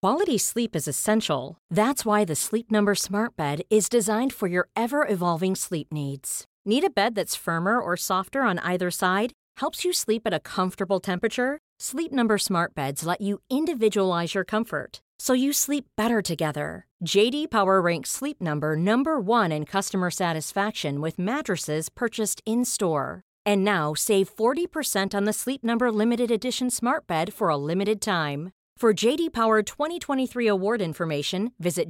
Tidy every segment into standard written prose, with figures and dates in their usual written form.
Quality sleep is essential. That's why the Sleep Number Smart Bed is designed for your ever-evolving sleep needs. Need a bed that's firmer or softer on either side? Helps you sleep at a comfortable temperature? Sleep Number Smart Beds let you individualize your comfort, so you sleep better together. JD Power ranks Sleep Number #1 in customer satisfaction with mattresses purchased in-store. And now, save 40% on the Sleep Number Limited Edition Smart Bed for a limited time. For JD Power 2023 award information, visit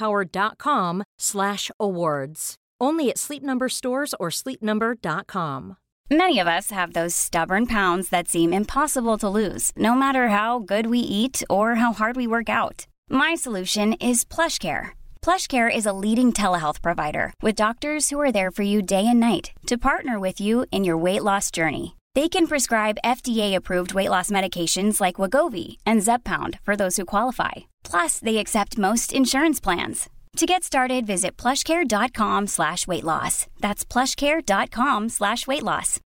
jdpower.com/awards. Only at Sleep Number stores or sleepnumber.com. Many of us have those stubborn pounds that seem impossible to lose, no matter how good we eat or how hard we work out. My solution is PlushCare. PlushCare is a leading telehealth provider with doctors who are there for you day and night to partner with you in your weight loss journey. They can prescribe FDA-approved weight loss medications like Wegovy and Zepbound for those who qualify. Plus, they accept most insurance plans. To get started, visit plushcare.com/weightloss. That's plushcare.com/weightloss.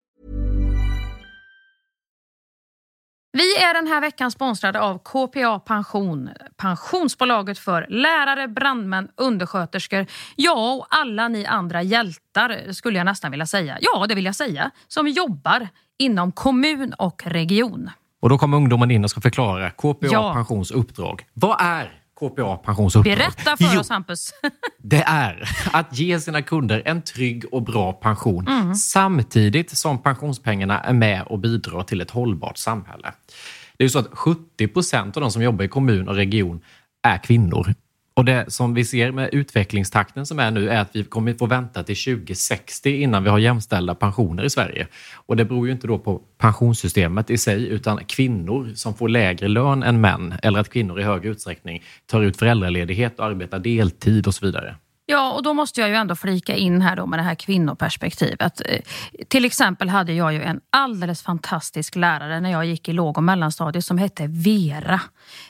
Vi är den här veckan sponsrade av KPA Pension, pensionsbolaget för lärare, brandmän, undersköterskor, ja och alla ni andra hjältar skulle jag nästan vilja säga. Ja, det vill jag säga, som jobbar inom kommun och region. Och då kommer ungdomen in och ska förklara KPA Pensions uppdrag. Vad är KPA Pensions uppdrag? Berätta för oss, Hampus. Det är att ge sina kunder en trygg och bra pension samtidigt som pensionspengarna är med och bidrar till ett hållbart samhälle. Det är ju så att 70% av de som jobbar i kommun och region är kvinnor. Och det som vi ser med utvecklingstakten som är nu är att vi kommer få vänta till 2060 innan vi har jämställda pensioner i Sverige. Och det beror ju inte då på pensionssystemet i sig utan kvinnor som får lägre lön än män eller att kvinnor i hög utsträckning tar ut föräldraledighet och arbetar deltid och så vidare. Ja, och då måste jag ju ändå flika in här då med det här kvinnoperspektivet. Till exempel hade jag ju en alldeles fantastisk lärare när jag gick i låg- och mellanstadiet som hette Vera.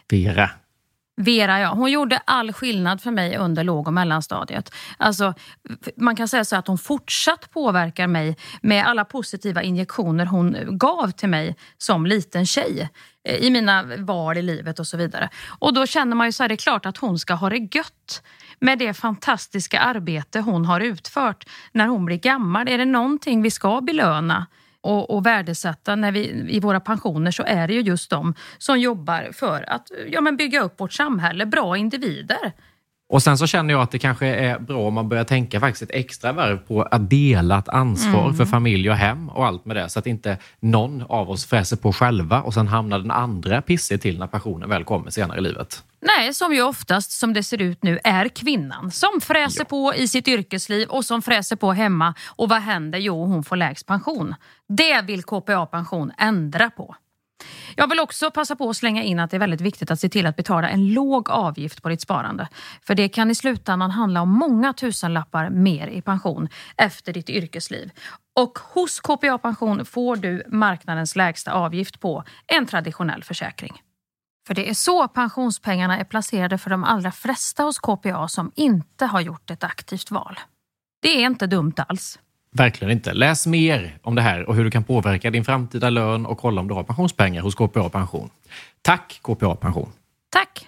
Vera, ja. Hon gjorde all skillnad för mig under låg- och mellanstadiet. Alltså, man kan säga så att hon fortsatt påverkar mig med alla positiva injektioner hon gav till mig som liten tjej i mina val i livet och så vidare. Och då känner man ju så här, det är klart att hon ska ha det gött med det fantastiska arbete hon har utfört när hon blir gammal. Är det någonting vi ska belöna och värdesätta när vi i våra pensioner, så är det ju just de som jobbar för att bygga upp vårt samhälle, bra individer. Och sen så känner jag att det kanske är bra om man börjar tänka faktiskt ett extra varv på att dela ett ansvar för familj och hem och allt med det. Så att inte någon av oss fräser på själva och sen hamnar den andra pissig till när pensionen väl kommer senare i livet. Nej, som ju oftast som det ser ut nu är kvinnan som fräser på i sitt yrkesliv och som fräser på hemma. Och vad händer? Jo, hon får lägst pension. Det vill KPA Pension ändra på. Jag vill också passa på att slänga in att det är väldigt viktigt att se till att betala en låg avgift på ditt sparande. För det kan i slutändan handla om många tusenlappar mer i pension efter ditt yrkesliv. Och hos KPA Pension får du marknadens lägsta avgift på en traditionell försäkring. För det är så pensionspengarna är placerade för de allra flesta hos KPA som inte har gjort ett aktivt val. Det är inte dumt alls. Verkligen inte. Läs mer om det här och hur du kan påverka din framtida lön och kolla om du har pensionspengar hos KPA Pension. Tack KPA Pension. Tack.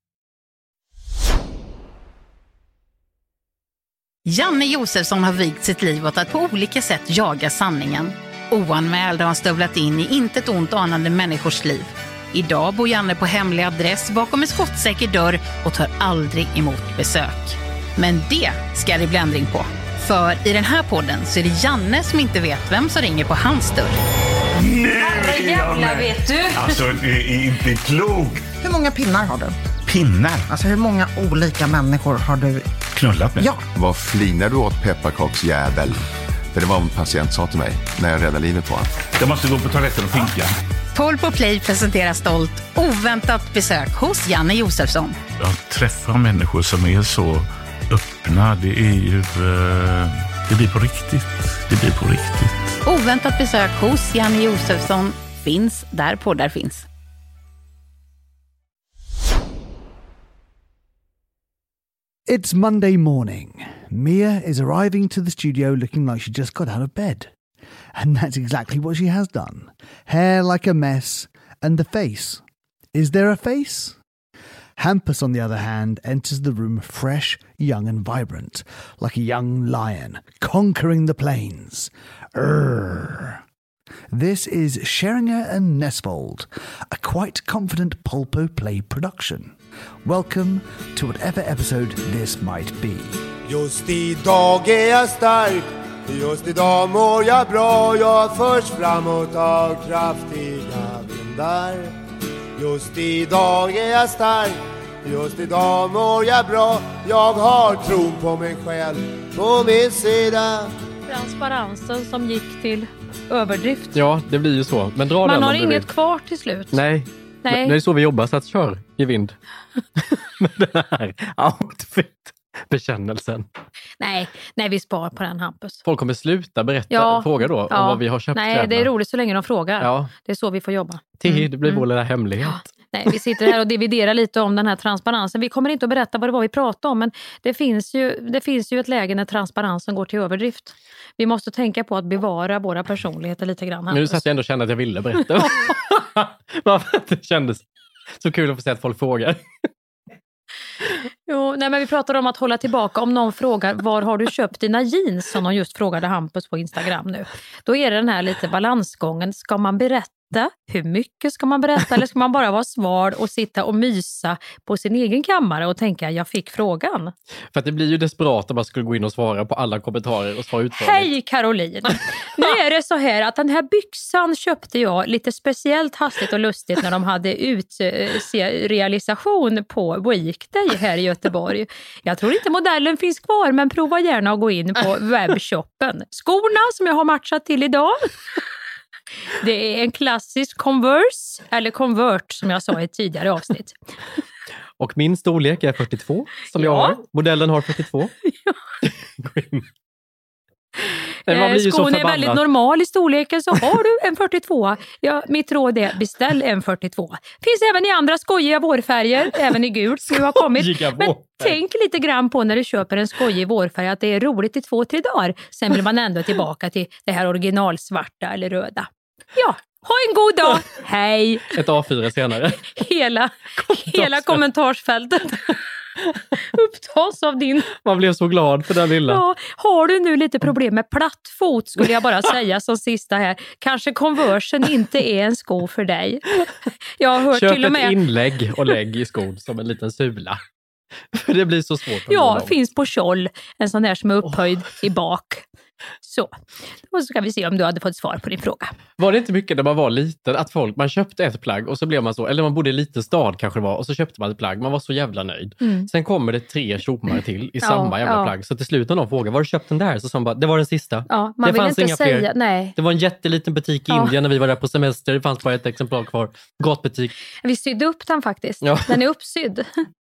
Janne Josefsson har vigt sitt liv åt att på olika sätt jaga sanningen. Oanmäld har han stövlat in i intet ont anande människors liv. Idag bor Janne på hemlig adress bakom en skottsäker dörr och tar aldrig emot besök. Men det ska det bli ändring på. För i den här podden så är det Janne som inte vet vem som ringer på hans dörr. Nej, jävla vet du. Alltså, det är inte klokt. Hur många pinnar har du? Pinnar? Alltså, hur många olika människor har du knullat med? Ja. Vad flinar du åt, pepparkaksjävel? För det var en patient sa till mig när jag räddade livet på honom. Jag måste gå på toaletten och pinka. 12 på Play presenterar stolt oväntat besök hos Janne Josefsson. Jag träffar människor som är så öppna. Det är ju... det blir på riktigt. Det blir på riktigt. Oväntat besök hos Janne Josefsson finns där poddar finns. It's Monday morning. Mia is arriving to the studio looking like she just got out of bed. And that's exactly what she has done. Hair like a mess, and the face. Is there a face? Hampus, on the other hand, enters the room fresh, young and vibrant, like a young lion, conquering the plains. This is Scheringer and Nesvold, a quite confident Pulpo Play production. Welcome to whatever episode this might be. Just idag är jag stark, just idag mår jag bra. Jag förs framåt av kraftiga vindar. Just idag är jag stark, just idag mår jag bra. Jag har tron på mig själv på min sida. Transparensen som gick till överdrift. Ja, det blir ju så. Men dra man har inget kvar till slut. Nej. Det är så vi jobbar, så att kör i vind. Med den här outfit-bekännelsen. Nej, vi spar på den, Hampus. Folk kommer sluta fråga då om vad vi har köpt. Nej, kläderna. det är roligt så länge de frågar. Ja. Det är så vi får jobba. Det blir vår lilla hemlighet. Ja. Nej, vi sitter här och dividerar lite om den här transparensen. Vi kommer inte att berätta vad det var vi pratade om, men det finns ju ett läge när transparensen går till överdrift. Vi måste tänka på att bevara våra personligheter lite grann. Nu satt jag ändå och kände att jag ville berätta. Varför det kändes så kul att få se att folk frågar. Jo, nej, men vi pratar om att hålla tillbaka. Om någon frågar, var har du köpt dina jeans? Som de just frågade Hampus på Instagram nu. Då är det den här lite balansgången. Ska man berätta? Hur mycket ska man berätta? Eller ska man bara vara svar och sitta och mysa på sin egen kammare och tänka, jag fick frågan? För att det blir ju desperat om man skulle gå in och svara på alla kommentarer och svara utförligt. Hej Caroline! Nu är det så här att den här byxan köpte jag lite speciellt hastigt och lustigt när de hade realisation på Weekday här i Göteborg. Jag tror inte modellen finns kvar, men prova gärna att gå in på webbshoppen. Skorna som jag har matchat till idag. Det är en klassisk Converse, eller Convert som jag sa i ett tidigare avsnitt. Och min storlek är 42, som jag har. Modellen har 42. Ja. Skon är väldigt normal i storleken, så har du en 42. Ja, mitt råd är beställ en 42. Finns även i andra skojiga vårfärger, även i gult som har kommit. Men tänk lite grann på när du köper en skojig vårfärg att det är roligt i 2-3 dagar. Sen vill man ändå tillbaka till det här originalsvarta eller röda. Ja, ha en god dag. Hej. Ett A4 senare. Hela kommentarsfältet upptas av din... Man blev så glad för den lilla. Ja, har du nu lite problem med plattfot skulle jag bara säga som sista här. Kanske Conversen inte är en sko för dig. Jag har hört köp till och med... ett inlägg och lägg i skon som en liten sula. För det blir så svårt. Ja, finns på Scholl. En sån där som är upphöjd i bak. Så. Och så ska vi se om du hade fått svar på din fråga. Var det inte mycket när man var liten att man köpte ett plagg och så blev man så, eller man bodde i liten stad kanske det var, och så köpte man ett plagg, man var så jävla nöjd. Sen kommer det 3 tjommar till i samma jävla plagg. Så till slut när någon frågar, var du köpt den där? Så sa man bara, det var den sista. Ja, man det vill fanns inte inga säga, fler. nej. Det var en jätteliten butik i Indien när vi var där på semester. Det fanns bara ett exemplar kvar. Gatbutik. Vi sydde upp den faktiskt. Ja. Den är uppsydd.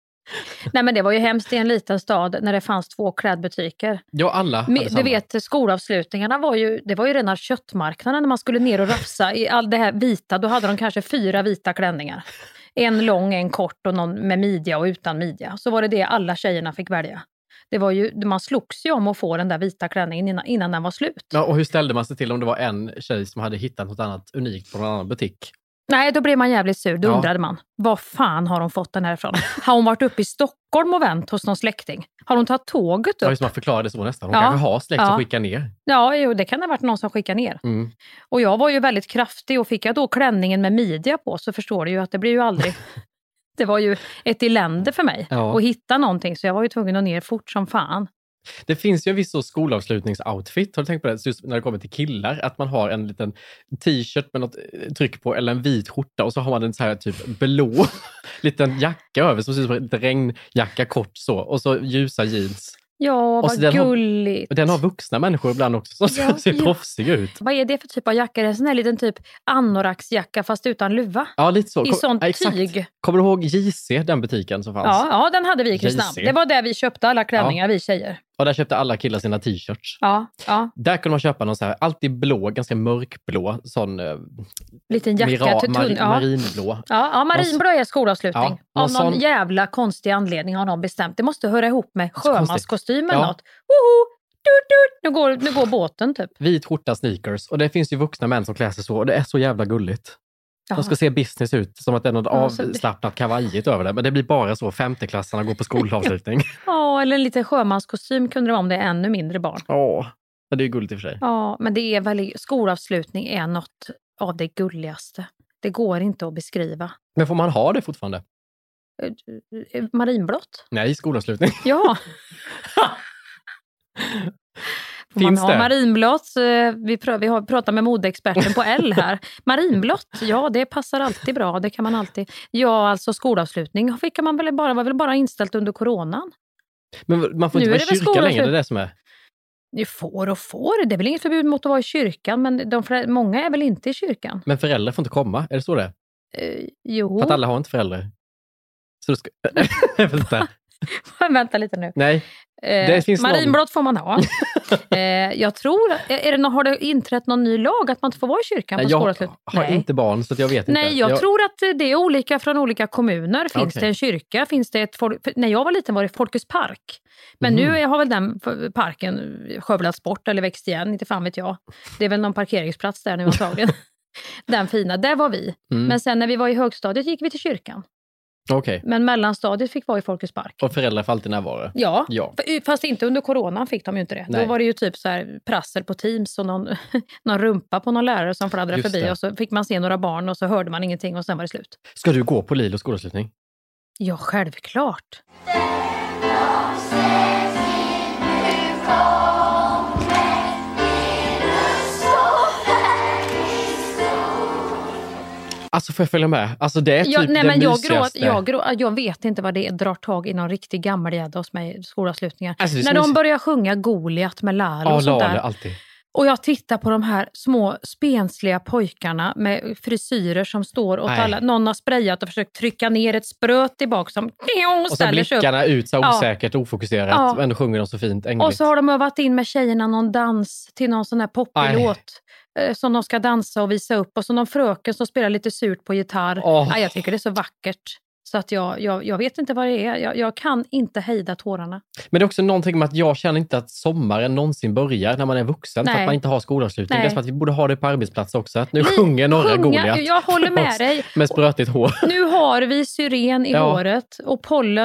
Nej, men det var ju hemskt i en liten stad när det fanns 2 klädbutiker. Ja, alla hade Du samma. vet, skolavslutningarna det var ju rena köttmarknaden när man skulle ner och rafsa i all det här vita. Då hade de kanske 4 vita klänningar. En lång, en kort och någon med midja och utan midja. Så var det alla tjejerna fick välja. Det var ju, man slogs ju om att få den där vita klänningen innan den var slut. Ja, och hur ställde man sig till om det var en tjej som hade hittat något annat unikt på någon annan butik? Nej, då blev man jävligt sur. Då undrade man, vad fan har hon fått den här ifrån? Har hon varit uppe i Stockholm och vänt hos någon släkting? Har hon tagit tåget upp? Ja, just man förklarade så nästan. Hon kanske har släkt som skickar ner. Ja, jo, det kan ha varit någon som skickar ner. Och jag var ju väldigt kraftig och fick jag då klänningen med midja på så förstår du ju att det blir ju aldrig... Det var ju ett elände för mig att hitta någonting, så jag var ju tvungen att ner fort som fan. Det finns ju en viss skolavslutningsoutfit. Har du tänkt på det? Just när det kommer till killar. Att man har en liten t-shirt med något tryck på eller en vit skjorta. Och så har man en så här typ blå liten jacka över. Som ser ut som en liten regnjacka kort så. Och så ljusa jeans. Ja, vad gulligt. Den har vuxna människor ibland också som ser proffsiga ut. Vad är det för typ av jacka? En sån här liten typ anoraxjacka fast utan luva. Ja, lite så. I sånt tyg. Kommer du ihåg JC, den butiken som fanns? Ja, den hade vi i Kristinehamn. Det var där vi köpte alla klänningar, vi tjejer. Och där köpte alla killar sina t-shirts. Ja. Där kunde man köpa någon så här, alltid blå, ganska mörkblå, sån... liten jacka, marinblå. Ja, marinblå är skolavslutning. Ja, av någon jävla konstig anledning har någon bestämt. Det måste höra ihop med sjömanskostym eller något. Woho! Nu går båten typ. Vit skjorta, sneakers. Och det finns ju vuxna män som klär sig så. Och det är så jävla gulligt. De ska se business ut, som att det är något avslappnat kavajigt över det. Men det blir bara så, 5:e-klassarna går på skolavslutning. Ja, eller en liten sjömanskostym kunde det vara om det är ännu mindre barn. Ja, det är gulligt i och för sig. Ja, men det är väl, skolavslutning är något av det gulligaste. Det går inte att beskriva. Men får man ha det fortfarande? Marinblått? Nej, skolavslutning. Ja. Finns man har det? Marinblått. Vi har pratat med modeexperten på L här. Marinblått, ja det passar alltid bra. Det kan man alltid. Ja, alltså skolavslutning var väl bara inställt under coronan. Men man får inte vara i kyrkan längre, det är det som är. Det får. Det är väl inget förbud mot att vara i kyrkan, men många är väl inte i kyrkan. Men föräldrar får inte komma, är det så det? Jo. För att alla har inte föräldrar. Så du ska... Vänta lite nu. Nej. Marinblått får man ha. Jag tror, har det inträtt någon ny lag att man inte får vara i kyrkan på skolavslutning? Jag har inte barn så att jag vet inte. Nej, jag tror att det är olika från olika kommuner. Finns det en kyrka? Finns det när jag var liten var det Folkets park. Men nu har väl den parken skövlats bort eller växt igen, inte fan vet jag. Det är väl någon parkeringsplats där nu antagligen. Den fina, där var vi. Men sen när vi var i högstadiet gick vi till kyrkan. Okay. Men mellanstadiet fick vara i Folkets park. Och föräldrar får alltid närvara? Ja. Fast inte under coronan fick de ju inte det. Nej. Då var det ju typ så här prassel på Teams och någon rumpa på någon lärare som fladdrade förbi. Och så fick man se några barn och så hörde man ingenting och sen var det slut. Ska du gå på Lilo skolavslutning? Ja, självklart. Alltså får jag följa med? Alltså det är typ det mysigaste. Jag vet inte vad det är, drar tag i någon riktig gammelgädda hos mig i skolavslutningar. När de börjar sjunga Goliat med Lalo och sånt där. Alltid. Och jag tittar på de här små spensliga pojkarna med frisyrer som står åt alla. Någon har sprayat och försökt trycka ner ett spröt tillbaka som och så blickarna ut så osäkert, ofokuserat. Och ändå sjunger de så fint ängligt. Och så har de övat in med tjejerna någon dans till någon sån här poppig låt som de ska dansa och visa upp. Och så någon fröken som spelar lite surt på gitarr. Jag tycker det är så vackert. Så att jag vet inte vad det är. Jag kan inte hejda tårarna. Men det är också någonting med att jag känner inte att sommaren någonsin börjar när man är vuxen. För att man inte har skolavslutning. Det är som att vi borde ha det på arbetsplats också. Att nu sjunger några Goliat. Jag håller med dig. Med sprötigt hår. Nu har vi syren i håret. Och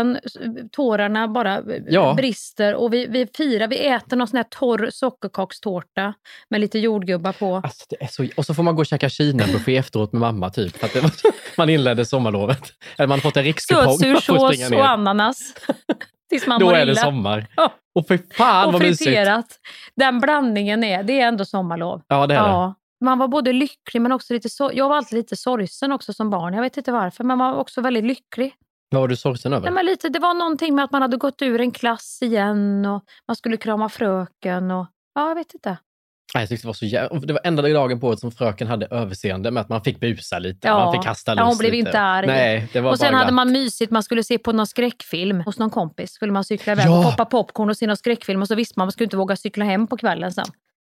tårarna bara brister. Och vi firar. Vi äter någon sån här torr sockerkakstårta. Med lite jordgubbar på. Alltså, det är så... Och så får man gå och käka Kina-buffé efteråt med mamma typ. För att man inledde sommarlovet. Eller man fått en rikskupong. Sötsursås och ananas. Tills man då är det sommar. Och för fan vad mysigt. Den blandningen det är ändå sommarlov. Ja, det är det. Man var både lycklig men också lite jag var alltid lite sorgsen också som barn. Jag vet inte varför, men man var också väldigt lycklig. Vad var du sorgsen över? Nej, men det var någonting med att man hade gått ur en klass igen och man skulle krama fröken och jag vet inte. Jag tyckte det var enda dagen på året som fröken hade överseende med att man fick busa lite. Man fick kasta loss hon blev lite. Inte arg. Nej, det var och sen bara hade man mysigt, man skulle se på någon skräckfilm hos någon kompis. Skulle man cykla iväg och poppa popcorn och se någon skräckfilm och så visste man skulle inte våga cykla hem på kvällen sen.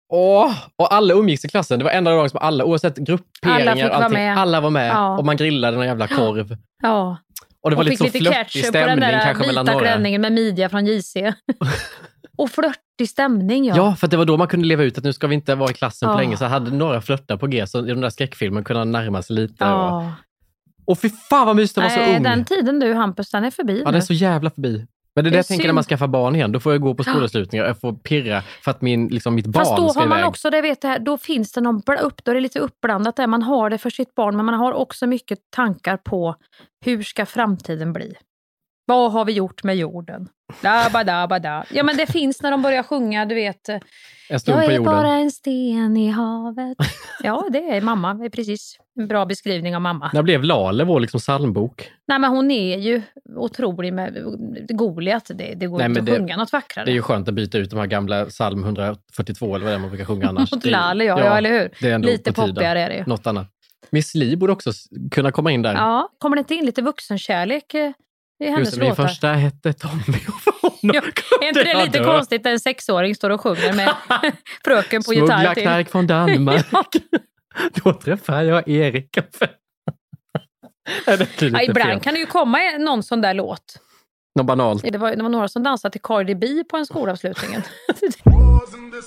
Och alla umgicks i klassen. Det var enda dagen som alla, oavsett grupperingar, alla var med. Och man grillade någon jävla korv. Ja. Och det var lite så flörtig stämning kanske mellan några. Vita klänningen med midja från JC. Och flörtig stämning, Ja, för det var då man kunde leva ut att nu ska vi inte vara i klassen på länge. Så hade några flörtar på G, så i den där skräckfilmen kunde närma sig lite. Och fy fan vad mysigt att vara så ung. Den tiden du, Hampus, den är förbi. Ja, den är så jävla förbi. Men det är det jag tänker när man skaffar barn igen. Då får jag gå på skolavslutningar och jag får pirra för att mitt barn ska Fast då har man iväg. också, det vet jag, då finns det då är det lite uppblandat där. Man har det för sitt barn, men man har också mycket tankar på hur ska framtiden bli. Vad har vi gjort med jorden? Da. Ja, men det finns när de börjar sjunga, du vet. Jag är bara en sten i havet. Ja, det är mamma. Det är precis en bra beskrivning av mamma. När blev Lale vår psalmbok? Nej, men hon är ju otrolig med Goliat. Det går inte att sjunga något vackrare. Det är ju skönt att byta ut de här gamla psalm 142 eller vad det är man brukar sjunga annars. Mot Lale, ja, eller hur? Det är lite poppigare är det ju. Något annat. Miss Li borde också kunna komma in där. Ja, kommer det inte in lite vuxenkärlek i hennes låtar? Min första hette Tommy och är inte det lite konstigt när en 6-åring står och sjunger med fröken på gitarr till? Smuggla knark från Danmark. Då träffar jag Erik. Ibland kan det ju komma någon sån där låt. Någon banalt. Det var några som dansade till Cardi B på en skolavslutningen.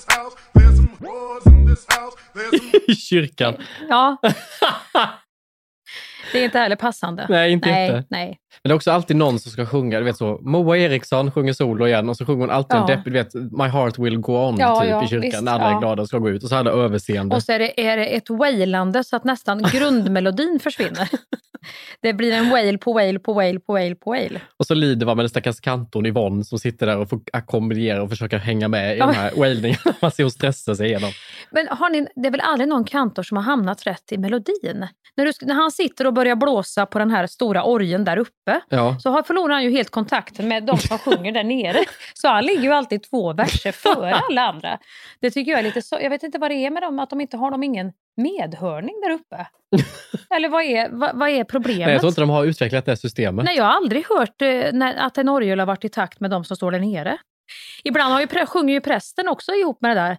I kyrkan. Ja. Det är inte heller passande. Nej, inte. Nej. Men det är också alltid någon som ska sjunga. Du vet så, Moa Eriksson sjunger solo igen och så sjunger hon alltid en deppig, du vet, My heart will go on i kyrkan. Visst, när alla är glada och ska gå ut och så alla överseende. Och så är det ett wailande så att nästan grundmelodin försvinner. Det blir en wail på wail på wail på wail på wail. Och så lider man med den stackars kantorn Yvonne som sitter där och får ackompagnera och försöka hänga med i de här wailningarna. Man ser hon stressar sig igenom. Men det är väl aldrig någon kantor som har hamnat rätt i melodin? När han sitter och börjar blåsa på den här stora orgeln där uppe så förlorar han ju helt kontakten med de som sjunger där nere. Så han ligger ju alltid 2 verser före alla andra. Det tycker jag är lite så. Jag vet inte vad det är med dem, att de inte har ingen medhörning där uppe. Eller vad är problemet? Nej, jag tror inte de har utvecklat det systemet. Nej, jag har aldrig hört att en orgel har varit i takt med de som står där nere. Ibland sjunger ju prästen också ihop med det där.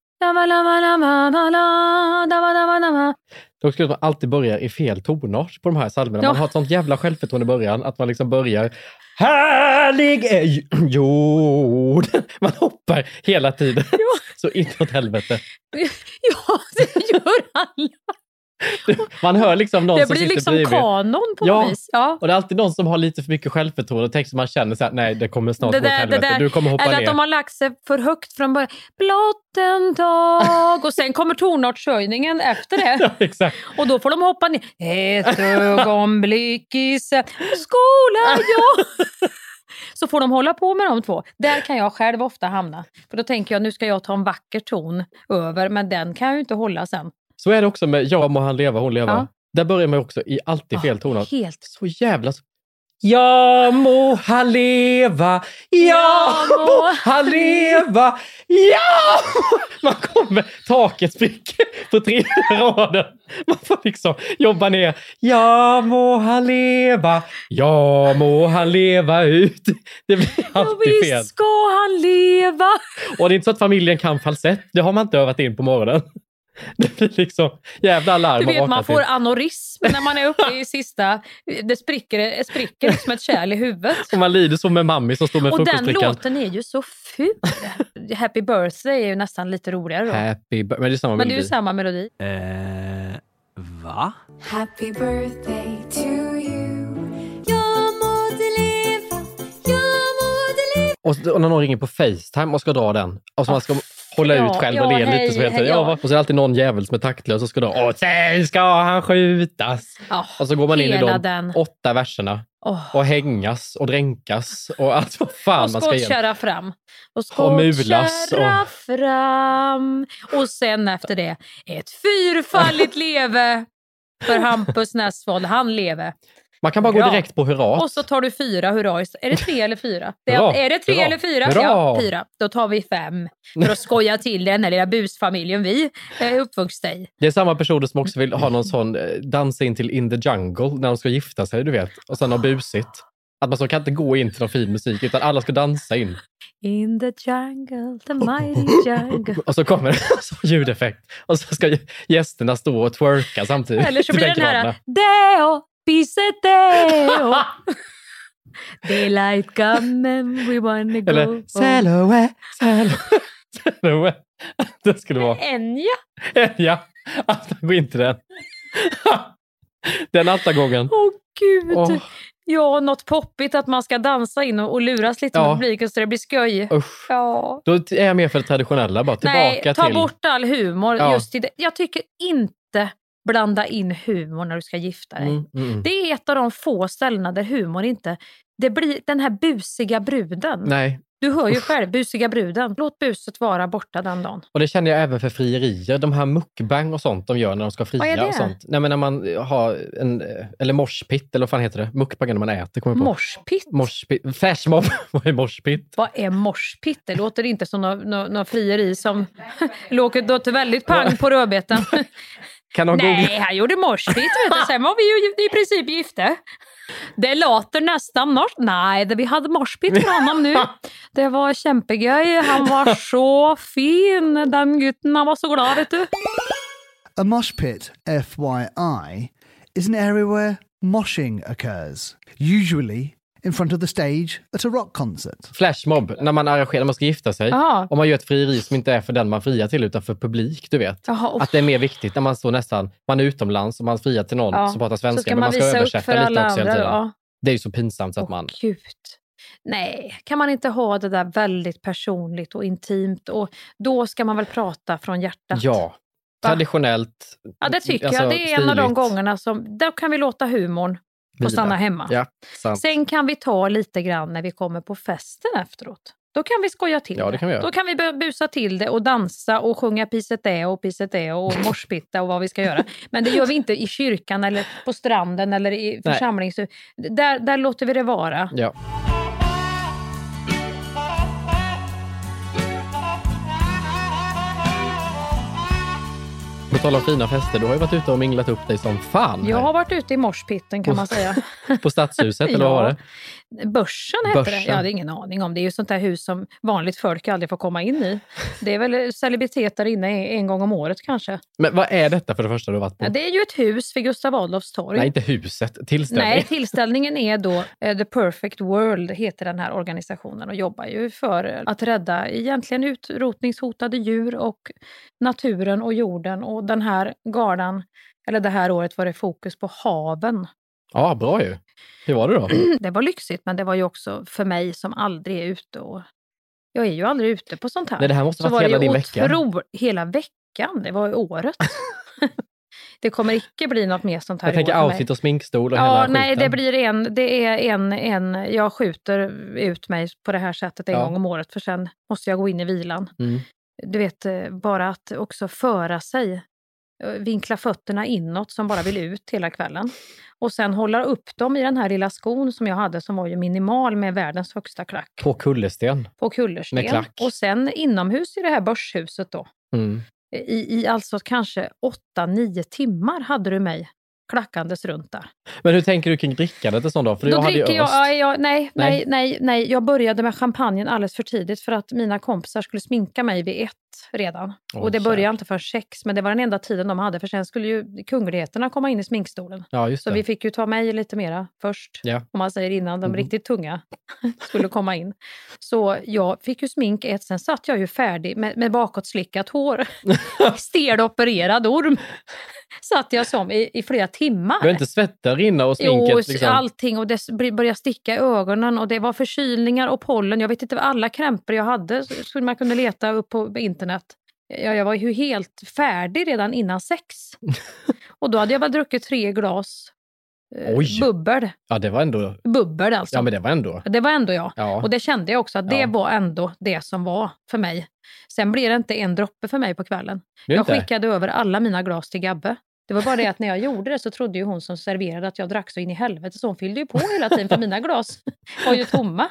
Då skulle man alltid börja i fel tonart på de här psalmerna. Man har ett sånt jävla självförtroende i början att man liksom börjar härlig är jorden. Man hoppar hela tiden. Så inåt helvete. Ja, det gör alla. Man hör liksom någon det som blir sitter liksom bredvid. kanon på något vis. Ja. Och det är alltid någon som har lite för mycket självförtroende och tänker som man känner så här, nej, det kommer snart gå åt helvete. Du kommer hoppa ner. Eller att de har lagt sig för högt från början. Blott en dag. Och sen kommer tonartshöjningen efter det. Ja, exakt. Och då får de hoppa ner. Ett ögonblick i skolan, Så får de hålla på med de 2. Där kan jag själv ofta hamna. För då tänker jag, nu ska jag ta en vacker ton över. Men den kan jag ju inte hålla sen. Så är det också med Ja må han leva, hon leva. Ja. Där börjar man också i alltid fel tonart. Helt. Så jävla... Ja må han leva, ja må han leva, ja! Man kommer, taket spricker på 3 rader. Man får liksom jobba ner. Ja må han leva, ja må han leva ut. Det blir alltid fel. Visst ska han leva. Och det är inte så att familjen kan falsett. Det har man inte övat in på morgonen. Det blir liksom jävla larm. Du vet, man får anorism när man är uppe i sista. Det spricker som ett kärl i huvudet. Och man lider så med mammi som står med frukostbrickan. Och den låten är ju så ful. Happy Birthday är ju nästan lite roligare då. Men det är samma melodi. Men det är ju samma melodi. Va? Happy birthday to you. Jag må du leva. Jag må du leva. Och när någon ringer på FaceTime och ska dra den. Och så man ska hålla ut själv och le lite. Och så är det alltid någon jävel som är taktlös och ska dra. Och sen ska han skjutas. Och så går man in i de 8 verserna. Och hängas och dränkas. Och allt vad fan man ska skottköra fram. Och skottkärra fram. Och sen efter det. Ett fyrfalligt leve. För Hampus Nessvold. Han lever. Man kan bara gå direkt på hurra. Och så tar du 4 hurra. Är det 3 eller 4? Är det 3 eller 4? Hurra. Ja, 4. Då tar vi 5. För att skoja till den här lilla busfamiljen vi är uppvuxna i. Det är samma personer som också vill ha någon sån dansa in till In the Jungle när de ska gifta sig, du vet. Och sen har busigt. Att man så kan inte gå in till någon fin musik utan alla ska dansa in. In the jungle, the mighty jungle. Och så kommer det så ljudeffekt. Och så ska gästerna stå och twerka samtidigt. Eller så blir den här Deo, piseteo. Daylight come and we wanna go. Eller Saloe. Det skulle vara Enya. Att gå in till den. Den altta gången. Åh gud. Ja, något poppigt att man ska dansa in och luras lite med publiken så det blir skoj. Ja. Då är jag mer för det traditionella. Bara tillbaka ta bort all humor. Ja. Just i det. Jag tycker inte blanda in humor när du ska gifta dig. Det är ett av de få ställena där humor inte... Det blir den här busiga bruden. Nej. Du hör ju själv, busiga bruden. Låt buset vara borta den dagen. Och det känner jag även för frierier. De här mukbang och sånt de gör när de ska fria och sånt. Nej, men när man har eller morspit, eller vad fan heter det? Mukbang när man äter. Morspit? Flashmob. Vad är morspit? Vad är morspit? Det låter inte som någon frieri som låter väldigt pang på rödbetan. Nej, han gjorde morspit. Sen var vi ju i princip gifta. Det låter nästan norskt. Nej, vi hade morspit för honom nu. Det var kämpegöj. Han var så fin. Den gutten, han var så glad, vet du. A mosh pit, FYI, is an area where moshing occurs. Usually in front of the stage at a rock concert. Flashmob, när man arrangerar, när man ska gifta sig. Aha. Och man gör ett frieri som inte är för den man friar till utan för publik, du vet. Aha, att det är mer viktigt när man står nästan, man är utomlands och man friar till någon som pratar svenska. Men man ska översätta lite också hela tiden. Ja. Det är ju så pinsamt så att man... Gud. Nej, kan man inte ha det där väldigt personligt och intimt? Och då ska man väl prata från hjärtat? Ja, traditionellt. Ja, det tycker jag. Det är en av de gångerna som... Då kan vi låta humorn få stanna hemma. Ja, sant. Sen kan vi ta lite grann när vi kommer på festen efteråt. Då kan vi skoja till det. Kan vi göra. Då kan vi busa till det och dansa och sjunga piset är och morspitta och vad vi ska göra. Men det gör vi inte i kyrkan eller på stranden eller i församlingshuset. Där låter vi det vara. Ja. På tal om fina fester, du har ju varit ute och minglat upp dig som fan. Jag har varit ute i morspitten kan man säga. På Stadshuset, eller vad var det? Börsen heter det. Jag hade ingen aning om. Det är ju sånt där hus som vanligt folk aldrig får komma in i. Det är väl celebriteter inne en gång om året kanske. Men vad är detta för det första du har varit på? Det är ju ett hus vid Gustav Adolfs torg. Nej, inte huset. Tillställningen. Nej, tillställningen är då The Perfect World heter den här organisationen och jobbar ju för att rädda egentligen utrotningshotade djur och naturen och jorden. Och den här galan, eller det här året var det fokus på haven. Ja, bra ju. Hur var det då? Det var lyxigt, men det var ju också för mig som aldrig är ute. Och jag är ju aldrig ute på sånt här. Nej, det här måste vara hela din vecka. Hela veckan, det var ju året. Det kommer inte bli något mer sånt här. Jag tänker outfit och sminkstol och hela skiten. Nej, det är en. Jag skjuter ut mig på det här sättet en gång om året. För sen måste jag gå in i vilan. Mm. Du vet, bara att också föra sig. Vinkla fötterna inåt som bara vill ut hela kvällen. Och sen hålla upp dem i den här lilla skon som jag hade som var ju minimal med världens högsta klack. På kullersten. Med klack. Och sen inomhus i det här börshuset då. Mm. I alltså kanske 8-9 timmar hade du mig klackandes runt där. Men hur tänker du kring drickandet och sånt då? För då dricker jag, nej. Jag började med champagnen alldeles för tidigt för att mina kompisar skulle sminka mig vid 1 redan. Och det började inte för 6, men det var den enda tiden de hade, för sen skulle ju kungligheterna komma in i sminkstolen. Ja, just det. Så vi fick ju ta mig lite mera först, om man säger innan de riktigt tunga skulle komma in. Så jag fick ju smink 1, sen satt jag ju färdig med bakåtslickat hår. Stelopererad orm. Satt jag som i flera timmar. Du har inte svettar innan och sminket? Jo, liksom. Allting, och det började sticka i ögonen och det var förkylningar och pollen. Jag vet inte alla krämpor jag hade, skulle man kunna leta upp på internet. Jag var ju helt färdig redan innan 6. Och då hade jag väl druckit 3 glas bubbel. Ja, det var ändå... Bubbel alltså. Ja, men det var ändå... Det var ändå ja. Och det kände jag också att det var ändå det som var för mig. Sen blev det inte en droppe för mig på kvällen. Jag skickade över alla mina glas till Gabbe. Det var bara det att när jag gjorde det så trodde ju hon som serverade att jag drack så in i helvete. Så hon fyllde ju på hela tiden för mina glas var ju tomma.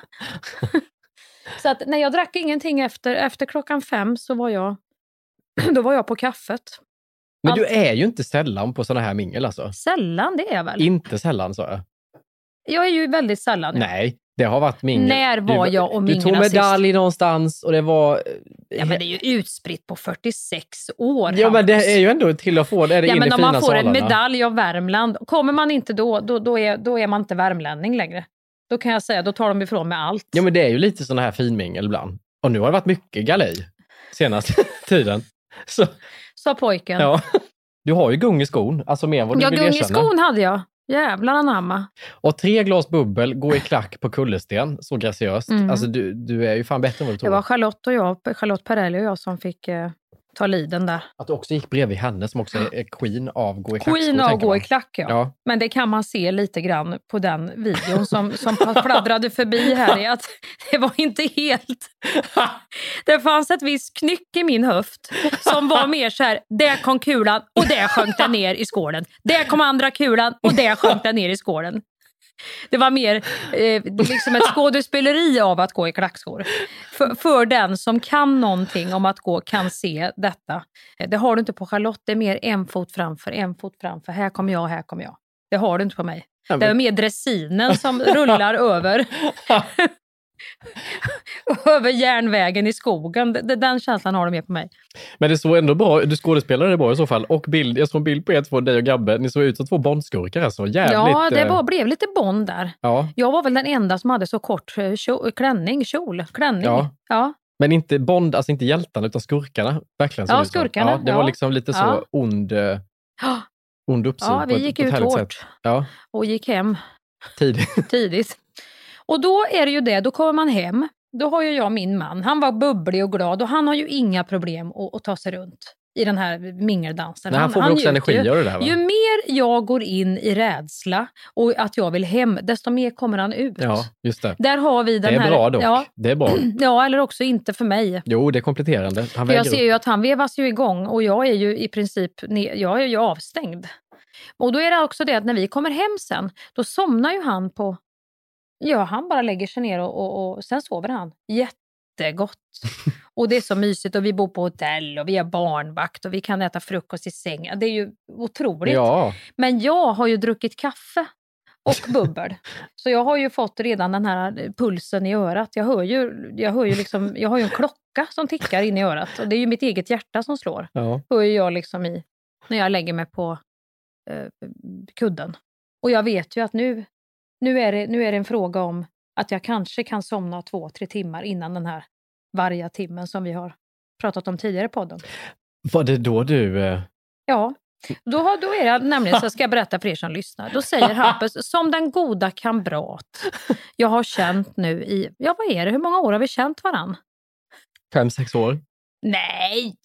Så att när jag drack ingenting efter klockan 5 så var jag... Då var jag på kaffet. Men du är ju inte sällan på såna här mingel alltså. Sällan, det är väl. Inte sällan, så jag. Jag är ju väldigt sällan. Nej, det har varit mingel. När var jag och mingeln sist? Du tog medalj någonstans och det var... Ja, men det är ju utspritt på 46 år. Ja, men det är ju ändå till att få det in i fina salarna. Men om man får en medalj av Värmland, kommer man inte då är man inte värmlänning längre. Då kan jag säga, då tar de ifrån med allt. Ja, men det är ju lite såna här finmingel ibland. Och nu har det varit mycket galej senaste tiden. Så pojken. Ja. Du har ju gung i skon. Alltså mer än vad du vill erkänna. Ja, gung i skon hade jag. Jävlar anamma. Och 3 glas bubbel, gå i klack på kullersten. Så graciöst. Alltså du är ju fan bättre än vad du tror. Det var Charlotte Perrelli och jag som fick ta liden där. Att du också gick bredvid henne som också är queen av gå i klack. Queen av gå i klack, ja. Men det kan man se lite grann på den videon som fladdrade förbi här. I att det var inte helt... Det fanns ett visst knyck i min höft som var mer så här, där kom kulan och där sjönk den ner i skålen. Där kom andra kulan och där sjönk den ner i skålen. Det var mer liksom ett skådespeleri av att gå i klackskor. För den som kan någonting om att gå kan se detta. Det har du inte på Charlotte. Det är mer en fot framför. Här kommer jag. Det har du inte på mig. Det är mer dressinen som rullar över över järnvägen i skogen. Den känslan har de med på mig. Men det såg ändå bra, du skådespelade bra i så fall. Och jag såg en bild på er två, dig och Gabbe. Ni såg ut som 2 Bondskurkar alltså. Jävligt. Ja, det blev lite Bond där. Ja. Jag var väl den enda som hade så kort klänning. Ja. Men inte Bond, alltså inte hjältarna utan skurkarna. Verkligen. Ja, skurkarna. Ja, det var liksom lite så ond uppsyn. Ja, vi gick ut hårt. Ja. Och gick hem. Tidigt. Och då är det ju det, då kommer man hem. Då har ju jag min man, han var bubblig och glad och han har ju inga problem att ta sig runt i den här mingeldansen. Nej, han får väl också energi av det där, va? Ju mer jag går in i rädsla och att jag vill hem, desto mer kommer han ut. Ja, just det. Där har vi den det är här... bra dock. Ja, det är bra. Ja, eller också inte för mig. Jo, det är kompletterande. Jag ser ju att han vevas ju igång och jag är ju i princip jag är ju avstängd. Och då är det också det att när vi kommer hem sen, då somnar ju han på... Ja, han bara lägger sig ner och sen sover han. Jättegott. Och det är så mysigt och vi bor på hotell och vi har barnvakt och vi kan äta frukost i sängen. Det är ju otroligt. Ja. Men jag har ju druckit kaffe och bubbel. Så jag har ju fått redan den här pulsen i örat. Jag hör ju liksom, jag har ju en klocka som tickar in i örat. Och det är ju mitt eget hjärta som slår. Ja. Hör ju jag liksom när jag lägger mig på kudden. Och jag vet ju att nu är det en fråga om att jag kanske kan somna 2-3 timmar innan den här varje timmen som vi har pratat om tidigare i podden. Var det då du... Ja, då är det nämligen, så ska jag berätta för er som lyssnar. Då säger Hampus, som den goda kamrat jag har känt nu i... Ja, vad är det? Hur många år har vi känt varann? 5-6 år. Nej!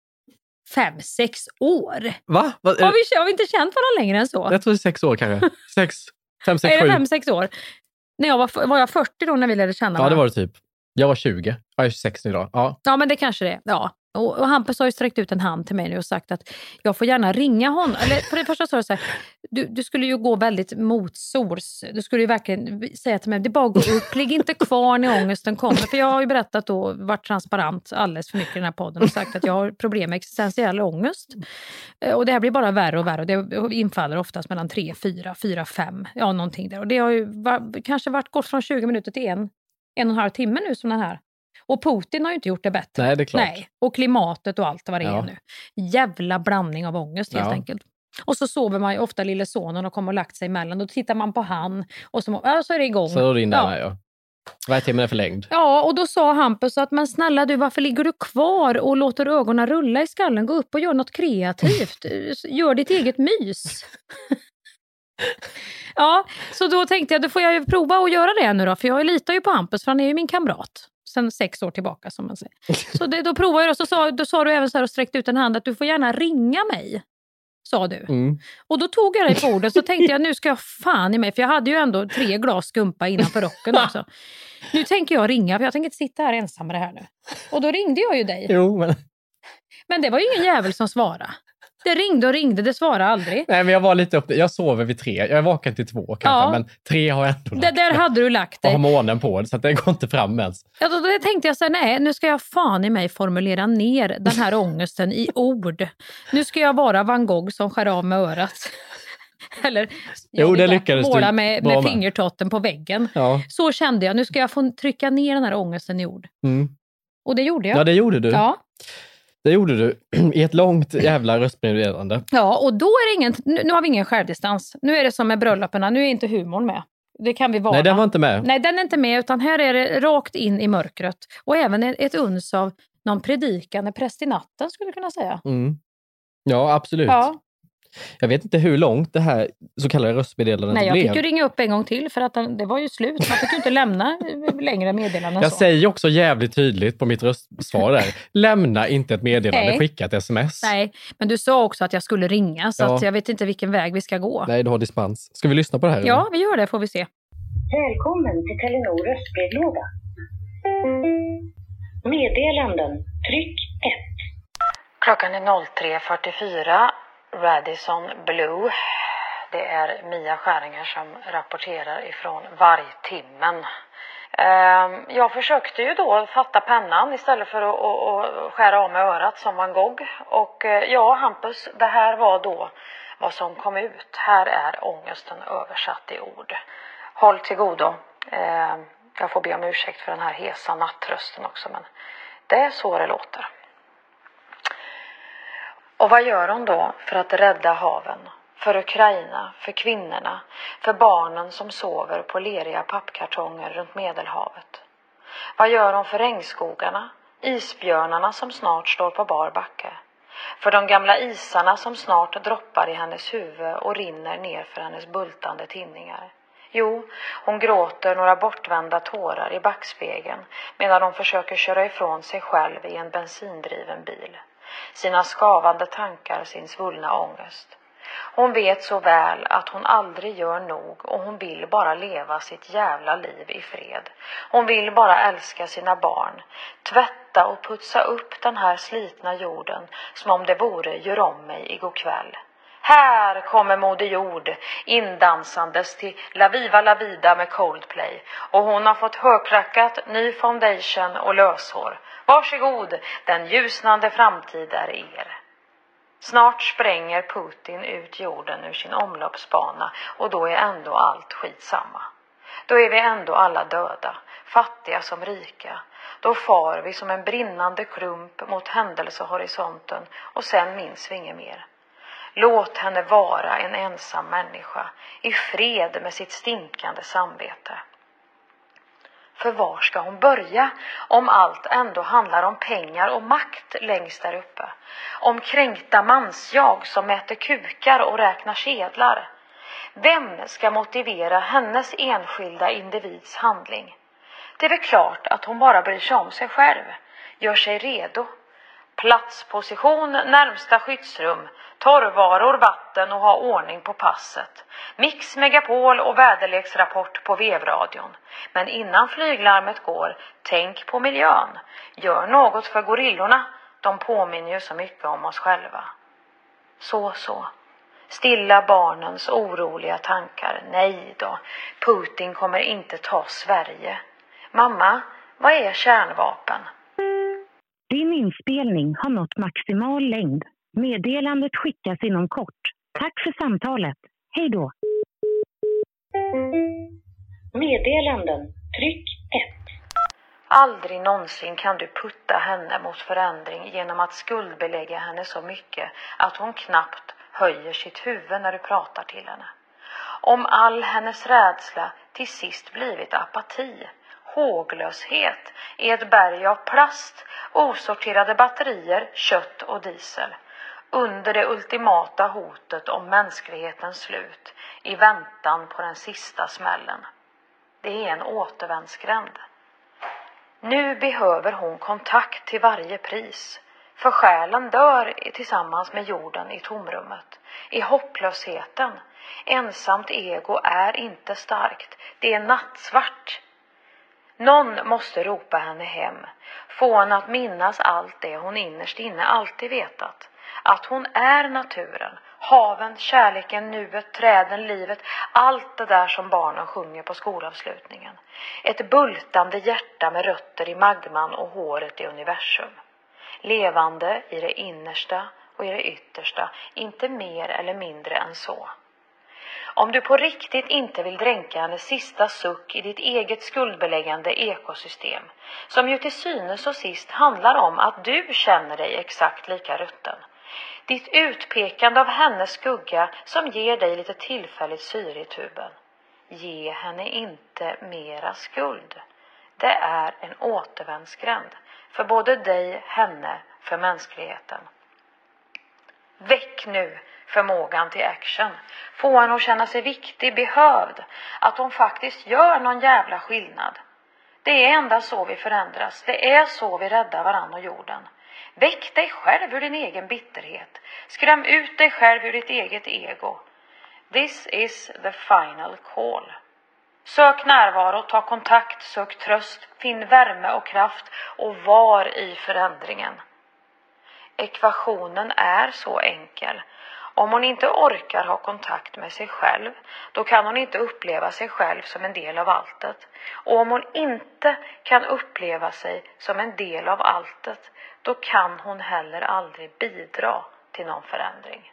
5-6 år? Va? Har vi inte känt varandra längre än så? Jag tror det är 6 år kanske. 5-6 är det 5-6 år? När jag var jag 40 då när vi lärde känna varandra? Ja, det var det typ. Jag var 20. Jag är 26 idag. Ja, men det kanske det är. Ja. Och Hampus har ju sträckt ut en hand till mig nu och sagt att jag får gärna ringa honom. Eller för det första så är det så här, du skulle ju gå väldigt motsols. Du skulle ju verkligen säga till mig, det är bara att gå upp, ligg inte kvar när ångesten kommer. För jag har ju berättat och varit transparent alldeles för mycket i den här podden och sagt att jag har problem med existentiell ångest. Och det här blir bara värre och värre. Och det infaller oftast mellan 3, 4, 4, 5. Ja, någonting där. Och det har ju kanske gått från 20 minuter till 1,5 timme nu som den här. Och Putin har ju inte gjort det bättre. Nej, det är klart. Nej. Och klimatet och allt vad det är nu. Jävla blandning av ångest helt enkelt. Och så sover man ju ofta lille sonen och kommer och lagt sig emellan. Då tittar man på han och så är det igång. Så är det in där, Varje timme är förlängd. Ja, och då sa Hampus att men snälla du, varför ligger du kvar och låter ögonen rulla i skallen? Gå upp och gör något kreativt. Gör ditt eget mys. Ja, så då tänkte jag, då får jag ju prova att göra det nu då. För jag litar ju på Hampus, för han är ju min kamrat. Sen 6 år tillbaka som man säger. Så då provade jag och då sa du även så här och sträckte ut en hand att du får gärna ringa mig. Sa du. Och då tog jag dig på orden så tänkte jag nu ska jag fan i mig. För jag hade ju ändå 3 glas skumpa innanför rocken också. Nu tänker jag ringa för jag tänker inte sitta här ensam med det här nu. Och då ringde jag ju dig. Jo, men det var ju ingen jävel som svarade. Det ringde och ringde, det svarade aldrig. Nej, men jag var lite upp. Jag sover vid 3. Jag vaknade till 2 kanske, men 3 har jag ändå lagt. Där hade du lagt dig. Och har månen på det, så att det går inte fram ens. Ja, då tänkte jag så här, nej, nu ska jag fan i mig formulera ner den här ångesten i ord. Nu ska jag vara Van Gogh som skär av med örat. Eller det lyckades du. Måla med fingertotten på väggen. Ja. Så kände jag, nu ska jag få trycka ner den här ångesten i ord. Och det gjorde jag. Ja, det gjorde du. Ja. Det gjorde du i ett långt jävla röstmeddelande. Ja, och då är det nu har vi ingen självdistans. Nu är det som med brölloperna, nu är inte humorn med. Det kan vi vara. Nej, den var inte med. Nej, den är inte med, utan här är det rakt in i mörkret. Och även ett uns av någon predikande präst i natten skulle jag kunna säga. Ja, absolut. Ja. Jag vet inte hur långt det här så kallade röstmeddelandet blev. Nej, jag fick ju ringa upp en gång till för att det var ju slut. Man fick ju inte lämna längre meddelanden. Jag säger också jävligt tydligt på mitt röstsvar där. Lämna inte ett meddelande, skicka ett sms. Nej, men du sa också att jag skulle ringa så att jag vet inte vilken väg vi ska gå. Nej, du har dispens. Ska vi lyssna på det här? Ja, vi gör det, får vi se. Välkommen till Telenor röstbrevlåda. Meddelanden. Tryck 1. Klockan är 03:44. Radisson Blue. Det är Mia Skäringer som rapporterar ifrån Vargtimmen. Jag försökte ju då fatta pennan istället för att skära av med örat som Van Gogh. Och ja, Hampus, det här var då vad som kom ut. Här är ångesten översatt i ord. Håll till godo. Jag får be om ursäkt för den här hesa nattrösten också, men det är så det låter. Och vad gör hon då för att rädda haven? För Ukraina, för kvinnorna, för barnen som sover på leriga pappkartonger runt Medelhavet? Vad gör hon för regnskogarna, isbjörnarna som snart står på bar backe? För de gamla isarna som snart droppar i hennes huvud och rinner ner för hennes bultande tinningar? Jo, hon gråter några bortvända tårar i backspegeln medan hon försöker köra ifrån sig själv i en bensindriven bil. Sina skavande tankar, sin svullna ångest. Hon vet så väl att hon aldrig gör nog och hon vill bara leva sitt jävla liv i fred. Hon vill bara älska sina barn, tvätta och putsa upp den här slitna jorden som om det vore gör om mig igår kväll. Här kommer Moder Jord indansandes till La Viva La Vida med Coldplay och hon har fått högklackat, ny foundation och löshår. Varsågod, den ljusnande framtid är er. Snart spränger Putin ut jorden ur sin omloppsbana och då är ändå allt skitsamma. Då är vi ändå alla döda, fattiga som rika. Då far vi som en brinnande klump mot händelsehorisonten och sen minns vi inget mer. Låt henne vara en ensam människa, i fred med sitt stinkande samvete. För var ska hon börja om allt ändå handlar om pengar och makt längst där uppe? Om kränkta mansjag som mäter kukar och räknar sedlar? Vem ska motivera hennes enskilda individs handling? Det är väl klart att hon bara bryr sig om sig själv, gör sig redo. Platsposition, närmsta skyddsrum, torrvaror, vatten och ha ordning på passet. Mix Megapol och väderleksrapport på vevradion. Men innan flyglarmet går, tänk på miljön. Gör något för gorillorna. De påminner ju så mycket om oss själva. Så. Stilla barnens oroliga tankar. Nej då, Putin kommer inte ta Sverige. Mamma, vad är kärnvapen? Din inspelning har nått maximal längd. Meddelandet skickas inom kort. Tack för samtalet. Hej då. Meddelanden. Tryck 1. Aldrig någonsin kan du putta henne mot förändring genom att skuldbelägga henne så mycket att hon knappt höjer sitt huvud när du pratar till henne. Om all hennes rädsla till sist blivit apati, håglöshet i ett berg av plast, osorterade batterier, kött och diesel. Under det ultimata hotet om mänsklighetens slut i väntan på den sista smällen. Det är en återvändsgränd. Nu behöver hon kontakt till varje pris. För själen dör tillsammans med jorden i tomrummet. I hopplösheten. Ensamt ego är inte starkt. Det är nattsvart. Någon måste ropa henne hem. Få henne att minnas allt det hon innerst inne alltid vetat. Att hon är naturen. Haven, kärleken, nuet, träden, livet. Allt det där som barnen sjunger på skolavslutningen. Ett bultande hjärta med rötter i magman och håret i universum. Levande i det innersta och i det yttersta. Inte mer eller mindre än så. Om du på riktigt inte vill dränka hennes sista suck i ditt eget skuldbeläggande ekosystem, som ju till synes och sist handlar om att du känner dig exakt lika rutten. Ditt utpekande av hennes skugga som ger dig lite tillfälligt syre i tuben. Ge henne inte mera skuld. Det är en återvändsgränd för både dig, henne, för mänskligheten. Väck nu förmågan till action. Få henne att känna sig viktig, behövd. Att hon faktiskt gör någon jävla skillnad. Det är endast så vi förändras. Det är så vi räddar varann och jorden. Väck dig själv ur din egen bitterhet. Skräm ut dig själv ur ditt eget ego. This is the final call. Sök närvaro, ta kontakt, sök tröst, finn värme och kraft och var i förändringen. Ekvationen är så enkel. Om hon inte orkar ha kontakt med sig själv, då kan hon inte uppleva sig själv som en del av alltet. Och om hon inte kan uppleva sig som en del av alltet, då kan hon heller aldrig bidra till någon förändring.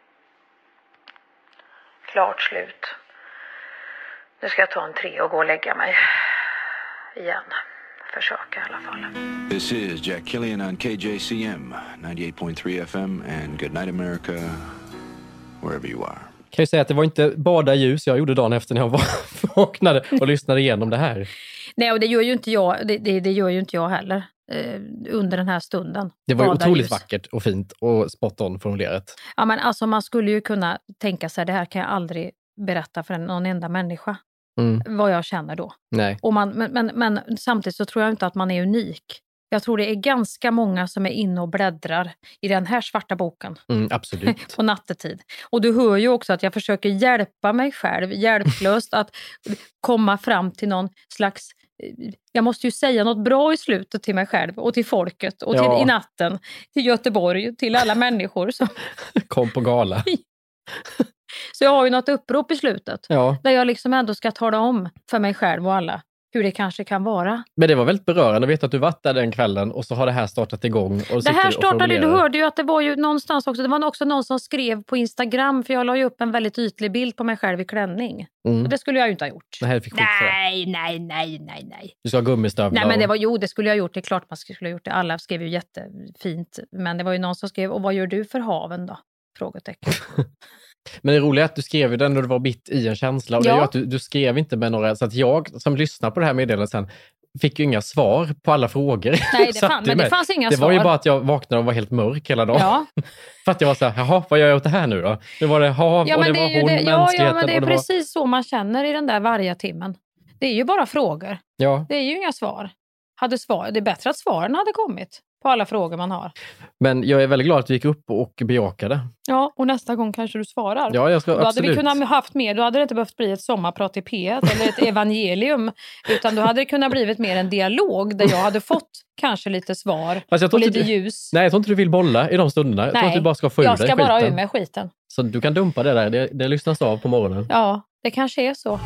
Klart slut. Nu ska jag ta en 3 och gå och lägga mig. igen. Försöka i alla fall. This is Jack Killian on KJCM 98.3 FM and Good Night America wherever you are. Kan jag säga att det var inte bara ljus jag gjorde dagen efter när jag vaknade och lyssnade igenom det här. Nej, och det gör ju inte jag, det gör ju inte jag heller under den här stunden. Det var ju otroligt vackert och fint och spot on formulerat. Ja, men alltså man skulle ju kunna tänka sig, det här kan jag aldrig berätta för någon enda människa. Vad jag känner då. Nej. Och men samtidigt så tror jag inte att man är unik. Jag tror det är ganska många som är inne och bläddrar i den här svarta boken. Absolut. På nattetid. Och du hör ju också att jag försöker hjälpa mig själv, hjälplöst att komma fram till någon slags... Jag måste ju säga något bra i slutet till mig själv och till folket och till, i natten, till Göteborg, till alla människor som... Kom på gala. Så jag har ju något upprop i slutet. Ja. Där jag liksom ändå ska tala om för mig själv och alla hur det kanske kan vara. Men det var väldigt berörande. Vet att du varit där den kvällen och så har det här startat igång. Och det här startade, du hörde ju att det var ju någonstans också. Det var också någon som skrev på Instagram, för jag la ju upp en väldigt ytlig bild på mig själv i klänning. Och det skulle jag ju inte ha gjort. Nej, fick nej. Du ska ha gummistövlar. Nej, men det var, det skulle jag ha gjort. Det är klart man skulle ha gjort det. Alla skrev ju jättefint. Men det var ju någon som skrev, och vad gör du för haven då? Frågetecken. Men det roliga är att du skrev ju den när du var mitt i en känsla. Och det är ju att du skrev inte med några... Så att jag som lyssnar på det här meddelandet sen fick ju inga svar på alla frågor. Nej, det fanns inga svar. Det var ju bara att jag vaknade och var helt mörk hela dagen. Ja. För att jag var så här, jaha, vad gör jag åt det här nu då? Nu var det hav och det var hon, mänskligheten. Ja, men det är precis så man känner i den där varje timmen. Det är ju bara frågor. Ja. Det är ju inga svar. Det är bättre att svaren hade kommit på alla frågor man har. Men jag är väldigt glad att du gick upp och bejakade. Ja, och nästa gång kanske du svarar. Ja, jag ska då absolut. Hade vi kunnat haft mer, då hade det inte behövt bli ett sommarprat i P1 eller ett evangelium, utan då hade det kunnat blivit mer en dialog där jag hade fått kanske lite svar och lite ljus. Nej, jag tror inte du vill bolla i de stunderna. Jag tror att du bara ska få ur dig skiten. Jag ska bara ur med skiten. Så du kan dumpa det där, det lyssnas av på morgonen. Ja, det kanske är så.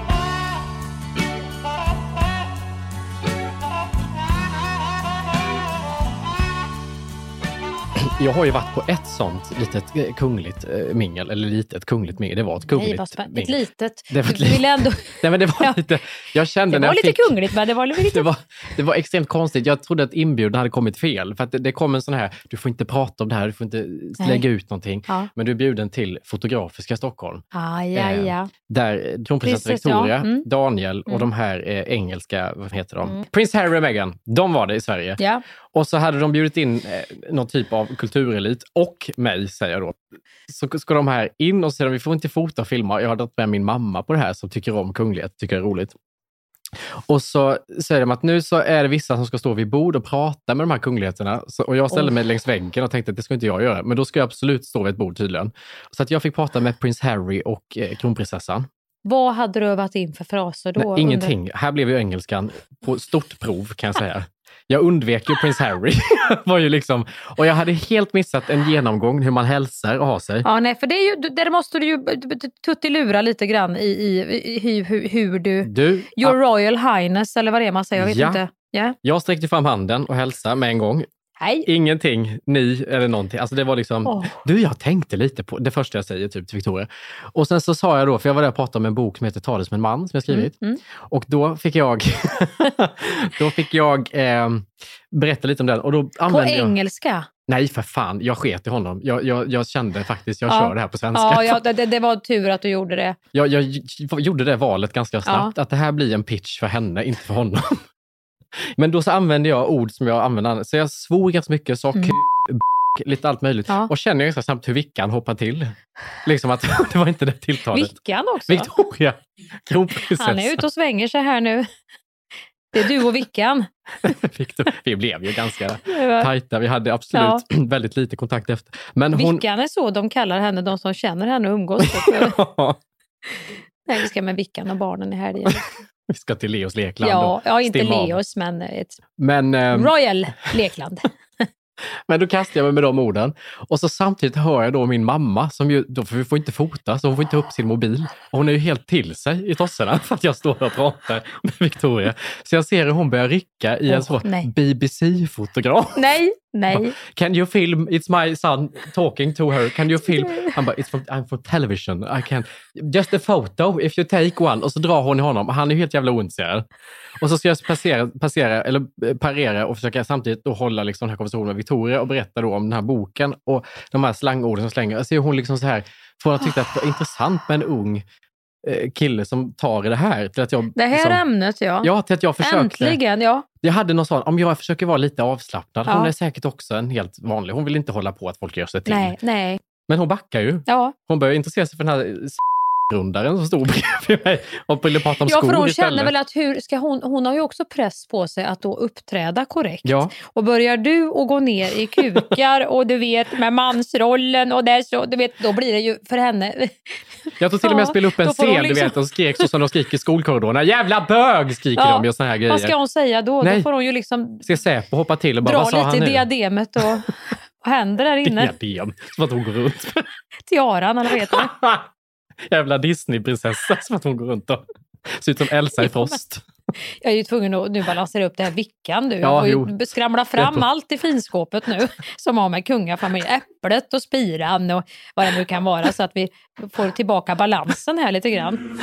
Jag har ju varit på ett sånt litet kungligt mingel, eller litet kungligt mingel. Det var ett kungligt mingel. Ett litet. Det var ett litet. Nej, men det var lite... Jag kände det var lite kungligt, men det var lite... Det var extremt konstigt. Jag trodde att inbjudan hade kommit fel. För att det kom en sån här, du får inte prata om det här, du får inte lägga ut någonting. Ja. Men du är bjuden till Fotografiska Stockholm. Ja. Där kronprinsessan Victoria, Daniel och de här engelska, vad heter de? Prince Harry och Meghan, de var det i Sverige. Ja. Och så hade de bjudit in någon typ av kulturelit och mig, säger jag då. Så ska de här in och säger vi får inte fota och filma. Jag har dragit med min mamma på det här som tycker om kunglighet, tycker det är roligt. Och så säger de att nu så är det vissa som ska stå vid bord och prata med de här kungligheterna. Och jag ställde mig längs väggen och tänkte att det ska inte jag göra. Men då ska jag absolut stå vid ett bord tydligen. Så att jag fick prata med prins Harry och kronprinsessan. Vad hade du övat in för fraser då? Nej, ingenting. Här blev ju engelskan på stort prov, kan jag säga. Jag undvek ju prins Harry. var ju liksom, och jag hade helt missat en genomgång hur man hälsar och har sig. Ja, nej, för det är ju, där måste du ju tuttilura lite grann i hur du Your Royal Highness, eller vad det är man säger, jag vet inte. Yeah. Jag sträckte fram handen och hälsade med en gång. Hej. Ingenting, ni eller någonting. Alltså det var liksom, jag tänkte lite på det första jag säger typ till Victoria. Och sen så sa jag då, för jag var där och pratade om en bok som heter Tales som en man som jag skrivit. Och då fick jag berätta lite om den. Och då på engelska? Nej, för fan. Jag sket i honom. Jag kände faktiskt, jag kör det här på svenska. Ja, det var tur att du gjorde det. Jag gjorde det valet ganska snabbt. Att det här blir en pitch för henne, inte för honom. Men då så använde jag ord som jag använde. Så jag svor ganska mycket, sa lite allt möjligt. Ja. Och känner ganska snabbt hur Vickan hoppar till. Liksom att det var inte det tilltalet. Vickan också? Victoria, kronprinsessan. Han är ute och svänger sig här nu. Det är du och Vickan. Vi blev ju ganska tajta. Vi hade absolut väldigt lite kontakt efter. Men Vickan är så de kallar henne, de som känner henne och umgås. Nej, vi ska med Vickan och barnen i helgen. Vi ska till Leos lekland. Ja, inte Leos, men Royal lekland. Men då kastar jag mig med de orden. Och så samtidigt hör jag då min mamma, som ju, då får inte fota, så hon får inte upp sin mobil. Och hon är ju helt till sig i tosserna för att jag står och pratar med Victoria. Så jag ser hur hon börjar rycka i en så BBC-fotograf. Nej, Nej. Can you film? It's my son talking to her. Can you film? Han bara, I'm for television. I can't. Just a photo if you take one. Och så drar hon i honom. Han är helt jävla ointresserad. Och så ska jag parera och försöka samtidigt då hålla liksom den här konversationen med Victoria och berätta då om den här boken och de här slangorden som slänger. Jag ser hon liksom så här, från att tycka att det var intressant med en ung kille som tar i det här till att jag... Det här liksom, ämnet, ja. Ja, till att jag försökte... Äntligen, ja. Jag hade någon sån, om jag försöker vara lite avslappnad, Ja. hon är säkert också en helt vanlig. Hon vill inte hålla på att folk gör sig till. Nej. Men hon backar ju. Ja. Hon börjar intressera sig för den här grundaren som stod bredvid mig och ville prata om skor för hon istället. känner väl att hur ska hon har ju också press på sig att då uppträda korrekt. Ja. Och börjar du att gå ner i kukar och du vet med mansrollen och det så, du vet, då blir det ju för henne. Jag tror till och med jag spelade upp en scen, liksom... du vet, och skrek så som de skriker i skolkorridorerna. Jävla bög skriker de och såna här grejer. Vad ska hon säga då? Nej. Då får hon ju liksom ska Säpo hoppa till och bara, vad sa dra han lite nu? i diademet och händer där inne. Diadem, som att hon går runt. Tiaran eller vad heter det? Jävla Disney-prinsessa som att hon går runt och ser ut som Elsa i Frost. Jag är ju tvungen att nu balansera upp det här vickan du. Ja, Jag får ju skramla fram allt i finskåpet nu som har med kungafamilj, äpplet och spiran och vad det nu kan vara så att vi får tillbaka balansen här lite grann.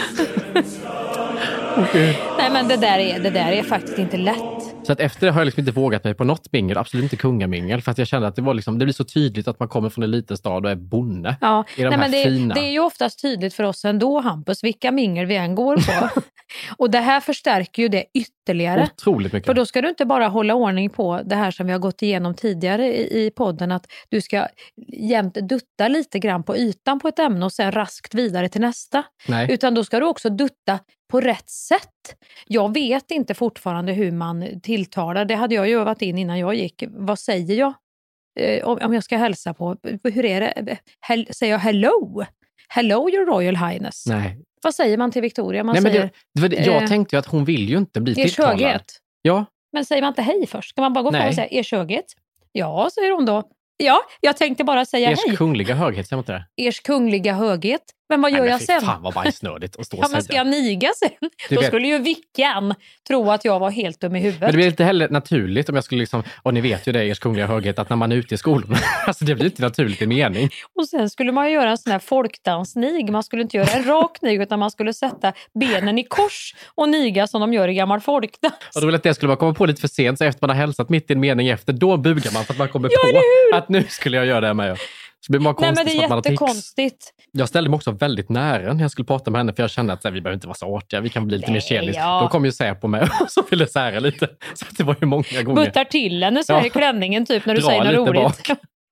Nej men det där är faktiskt inte lätt. Så att efter det har jag liksom inte vågat mig på något mingel, absolut inte kungamingel, för att jag kände att det var liksom, det blir så tydligt att man kommer från en liten stad och är bonde. Ja, i de här fina. Det är ju oftast tydligt för oss ändå, Hampus, vilka mingel vi än går på. Och det här förstärker ju det ytterligare. Otroligt mycket. För då ska du inte bara hålla ordning på det här som vi har gått igenom tidigare i podden, att du ska jämt dutta lite grann på ytan på ett ämne och sen raskt vidare till nästa. Nej. Utan då ska du också dutta på rätt sätt. Jag vet inte fortfarande hur man tilltalar. Det hade jag ju övat in innan jag gick. Vad säger jag? Om jag ska hälsa på. Hur är det? Säger jag hello? Hello your royal highness. Nej. Vad säger man till Victoria? Man Nej, men säger, jag tänkte ju att hon vill ju inte bli tilltalad. Höghet. Ja. Men säger man inte hej först? Ska man bara gå fram och säga ers höghet? Ja, säger hon då. Ja, jag tänkte bara säga hej. Ers kungliga höghet, säger man inte det? Ers kungliga höghet. Men vad gör jag sen? Fan vad bajsnödigt att stå och ja, säga. men ska jag niga sen? Då skulle ju vickan tro att jag var helt dum i huvudet. Men det blir inte heller naturligt om jag skulle liksom, och ni vet ju det, ers kungliga höghet, att när man är ute i skolan, alltså det blir inte naturligt i mening. Och sen skulle man göra en sån här folkdansnig. Man skulle inte göra en rak nig utan man skulle sätta benen i kors och niga som de gör i gammal folkdans. Och då vill att det skulle man komma på lite för sent, så efter man har hälsat mitt i en mening efter, då bugar man för att man kommer på att nu skulle jag göra det med. Så blir man konstigt. Nej, men det är jättekonstigt. Jag ställde mig också väldigt nära när jag skulle prata med henne, för jag kände att vi behöver inte vara så artiga, vi kan bli lite mer kelis. Ja. Då kom ju Säpo med och så ville sära lite. Så det var ju många gånger. Buttar till henne så här i klänningen typ när du säger något roligt.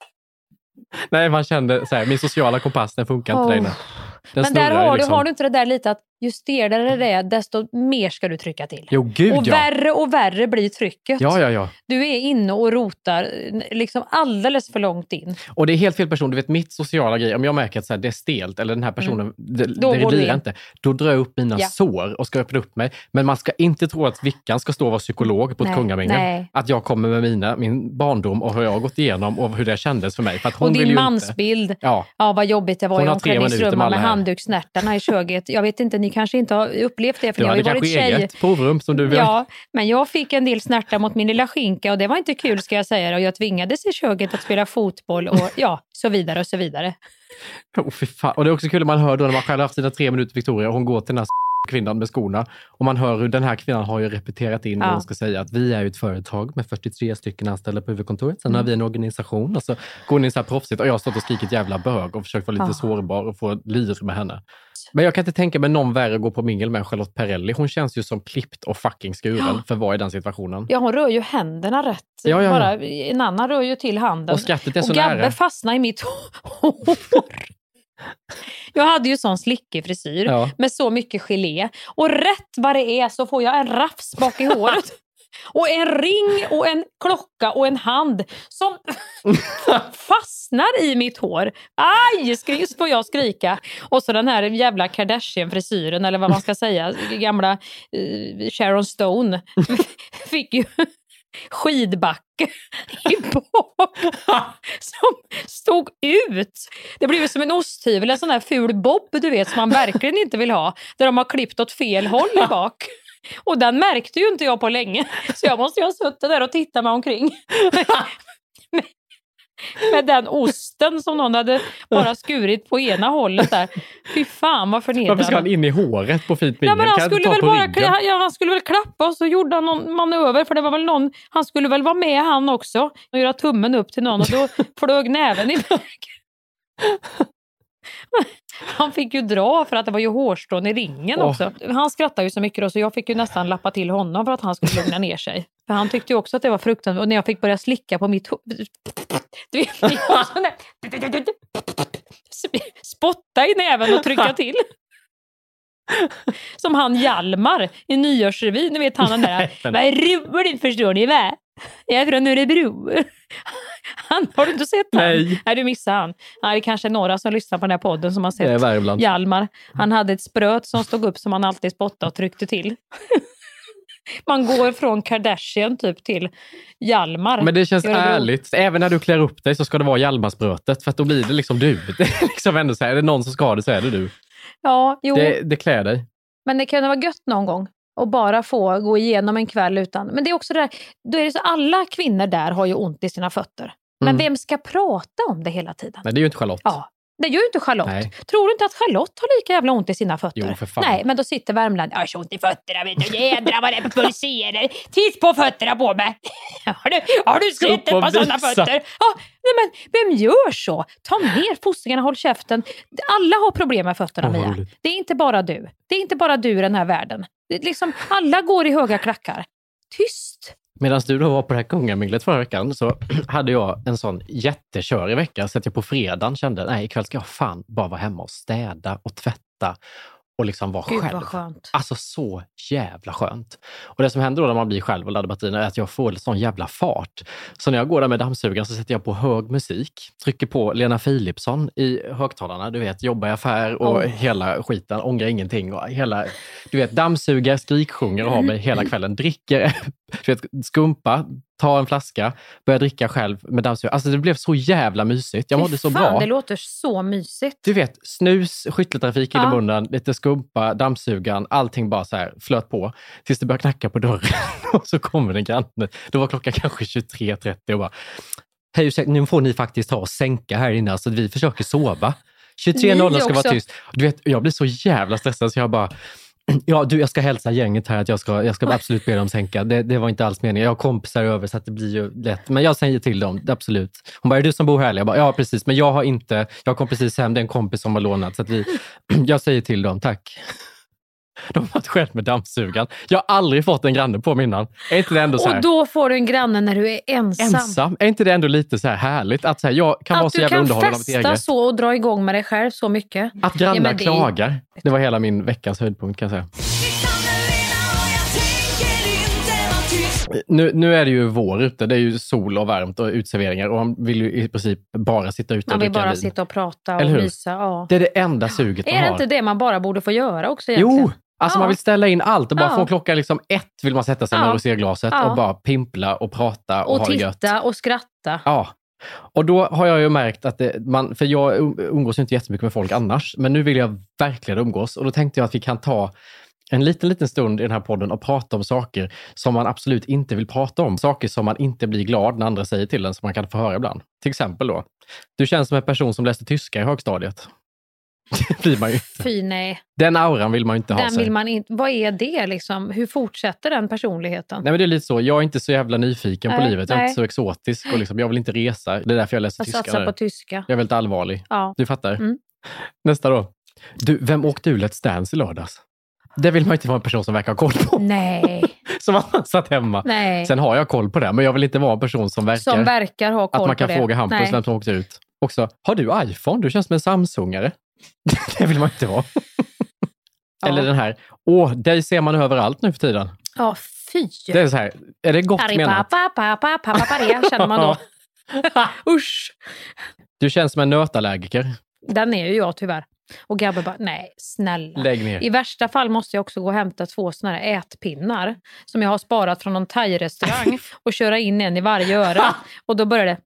Nej, man kände så här, min sociala kompass, den funkar inte längre. Men där har du inte det där lite att ju sterare det är, desto mer ska du trycka till. Jo, gud, och värre blir trycket. Ja. Du är inne och rotar liksom alldeles för långt in. Och det är helt fel person. Du vet, mitt sociala grej, om jag märker att så här, det är stelt eller den här personen, det blir inte. Då drar jag upp mina sår och ska öppna upp mig. Men man ska inte tro att vickan ska stå och vara psykolog på ett kungamingel. Att jag kommer med min barndom och hur jag har gått igenom och hur det kändes för mig. För att hon och din vill ju mansbild. Inte. Ja, vad jobbigt det var i omklädningsrummet med handdukssnärtarna i köget. Jag vet inte, ni kanske inte har upplevt det, för jag har ju varit tjej. Eget provrum som du vill. Ja, men jag fick en del snärtar mot min lilla skinka och det var inte kul, ska jag säga. Och jag tvingades i köket att spela fotboll och så vidare och så vidare. Fy fan. Och det är också kul när man hör då när man själv har haft sina 3 minuter Victoria och hon går till den här kvinnan med skorna och man hör hur den här kvinnan har ju repeterat in och hon ska säga att vi är ju ett företag med 43 stycken anställda på huvudkontoret. Sen har vi en organisation och så går ni så här proffsigt och jag har stått och skrikit jävla bög och försökt vara lite sårbar och få lir med henne. Men jag kan inte tänka mig någon värre att gå på mingel med Charlotte Perrelli. Hon känns ju som klippt och fucking skuren för vad i den situationen. Ja, hon rör ju händerna rätt. Ja. Bara en annan rör ju till handen. Och skrattet är så och nära. Gabbe fastnar i mitt hår. Jag hade ju sån slickig frisyr med så mycket gelé. Och rätt vad det är så får jag en rafs bak i håret. Och en ring och en klocka och en hand som fastnar i mitt hår. Aj, får jag skrika. Och så den här jävla Kardashian-frisyren, eller vad man ska säga, gamla Sharon Stone fick ju skidbacke i bak som stod ut. Det blev som en osthyvel, en sån här ful bob, du vet, som man verkligen inte vill ha, där de har klippt åt fel håll i bak. Och den märkte ju inte jag på länge, så jag måste ju ha suttit där och tittat mig omkring med den osten som någon hade bara skurit på ena hållet där. Fy fan vad förnedrande. Varför ska han in i håret på fint mingel? Nej, men han skulle väl klappa och så gjorde han någon manöver, för det var väl någon, han skulle väl vara med han också och göra tummen upp till någon och då flög näven i väg. Han fick ju dra för att det var ju hårstrån i ringen också. Han skrattade ju så mycket då, så jag fick ju nästan lappa till honom för att han skulle lugna ner sig. För han tyckte ju också att det var fruktansvärt. Och när jag fick börja slicka på mitt spotta i näven och trycka till. Som han Hjalmar i Nyårsrevyn. Ni vet han den där. Vad är roligt, förstår ni va? Jag är från Örebro. Har du inte sett han? Nej, du missade han. Det är kanske några som lyssnar på den här podden som har sett Hjalmar. Han hade ett spröt som stod upp som han alltid spottade och tryckte till. Man går från Kardashian typ till Hjalmar. Men det känns ärligt. Även när du klär upp dig så ska det vara Hjalmarsbrötet. För att då blir det liksom du. Det är liksom ändå så här, är det någon som ska ha det så är det du. Ja, jo. Det klär dig. Men det kan vara gött någon gång. Och bara få gå igenom en kväll utan. Men det är också det där. Då är det så alla kvinnor där har ju ont i sina fötter. Men vem ska prata om det hela tiden? Nej, det är ju inte Charlotte. Ja, det gör ju inte Charlotte. Nej. Tror du inte att Charlotte har lika jävla ont i sina fötter? Jo, för fan. Nej, men då sitter Värmland. Jag har så ont i fötterna, vet du. Jädrar vad det pulserar. Titt på fötterna på mig. Har du sett ett par sådana fötter? Ja, nej, men vem gör så? Ta ner fostringarna, håll käften. Alla har problem med fötterna, Mia. Det är inte bara du. Det är inte bara du i den här världen. Det är liksom, alla går i höga klackar. Tyst. Medan du då var på det här kungaminglet förra veckan så hade jag en sån jättekör i veckan så att jag på fredagen kände, nej, ikväll ska jag fan bara vara hemma och städa och tvätta och liksom vara själv. Vad skönt. Alltså så jävla skönt. Och det som händer då när man blir själv och laddar batterierna är att jag får en sån jävla fart. Så när jag går där med dammsugaren så sätter jag på hög musik, trycker på Lena Philipsson i högtalarna, du vet, jobbar i affär och hela skiten, ångrar ingenting och hela, du vet, dammsugar, skriksjunger och har mig hela kvällen, dricker, du vet, skumpa, ta en flaska, börja dricka själv med dammsugare. Alltså det blev så jävla mysigt. Jag mådde så bra. Det låter så mysigt. Du vet, snus, skytteltrafik i munnen, lite skumpa, dammsugaren, allting bara så här flöt på. Tills det började knacka på dörren och så kommer den granne. Då var klockan kanske 23:30 och bara, hej, nu får ni faktiskt ta och sänka här inne så att vi försöker sova. 23:00 ska vara tyst. Du vet, jag blir så jävla stressad så jag bara, ja, du, jag ska hälsa gänget här att jag ska absolut be dem sänka. Det var inte alls meningen. Jag har kompisar över så att det blir ju lätt. Men jag säger till dem, absolut. Hon bara, är du som bor här? Jag bara, ja precis. Men jag kom precis hem, det är en kompis som har lånat. Så att jag säger till dem, tack. De har varit själv med dammsugan. Jag har aldrig fått en granne på innan. Är inte det ändå så här? Och då får du en granne när du är ensam. Är inte det ändå lite så här härligt? Att så här, jag kan vara så jävla underhållande av mitt eget. Att du kan festa så och dra igång med dig själv så mycket. Att grannar klagar. Det var hela min veckans höjdpunkt kan jag säga. Nu är det ju vår ute. Det är ju sol och varmt och utserveringar. Och man vill ju i princip bara sitta ute och dricka vin. Man vill bara sitta och prata och mysa. Ja. Det är det enda suget man har. Är det inte det man bara borde få göra också egentligen? Jo! Alltså man vill ställa in allt och bara få klockan liksom 1 vill man sätta sig med roséglaset och bara pimpla och prata och ha det gött. Och titta och skratta. Ja. Och då har jag ju märkt att för jag umgås ju inte jättemycket med folk annars, men nu vill jag verkligen umgås. Och då tänkte jag att vi kan ta en liten stund i den här podden och prata om saker som man absolut inte vill prata om. Saker som man inte blir glad när andra säger till en, som man kan få höra ibland. Till exempel då, du känns som en person som läste tyska i högstadiet. Det blir man ju inte. Fy nej. Den auran vill man ju inte ha sig. Vill man inte. Vad är det liksom? Hur fortsätter den personligheten? Nej, men det är lite så. Jag är inte så jävla nyfiken på livet. Jag är inte så exotisk och liksom, jag vill inte resa. Det är därför jag läser tyska. Satsa på tyska. Jag är väldigt allvarlig. Ja. Du fattar? Nästa då. Du, vem åkte ur Let's Dance i lördags? Det vill man inte vara en person som verkar ha koll på. Nej. Som har satt hemma. Nej. Sen har jag koll på det, men jag vill inte vara en person som verkar ha koll på det. Att man kan fråga Hampus vem som åkte ut. Också, har du iPhone? Du känns som en Samsungare. Det vill man inte vara. Eller den här, dig ser man överallt nu för tiden. Ja, fy. Det är så här, är det gott menat? Känner man då. Usch. Du känns som en nötallergiker. Den är ju jag tyvärr. Och Gabbe bara, nej, snälla. Lägg ner. I värsta fall måste jag också gå och hämta 2 såna här ätpinnar som jag har sparat från någon thai-restaurang och köra in en i varje öra. Och då börjar det.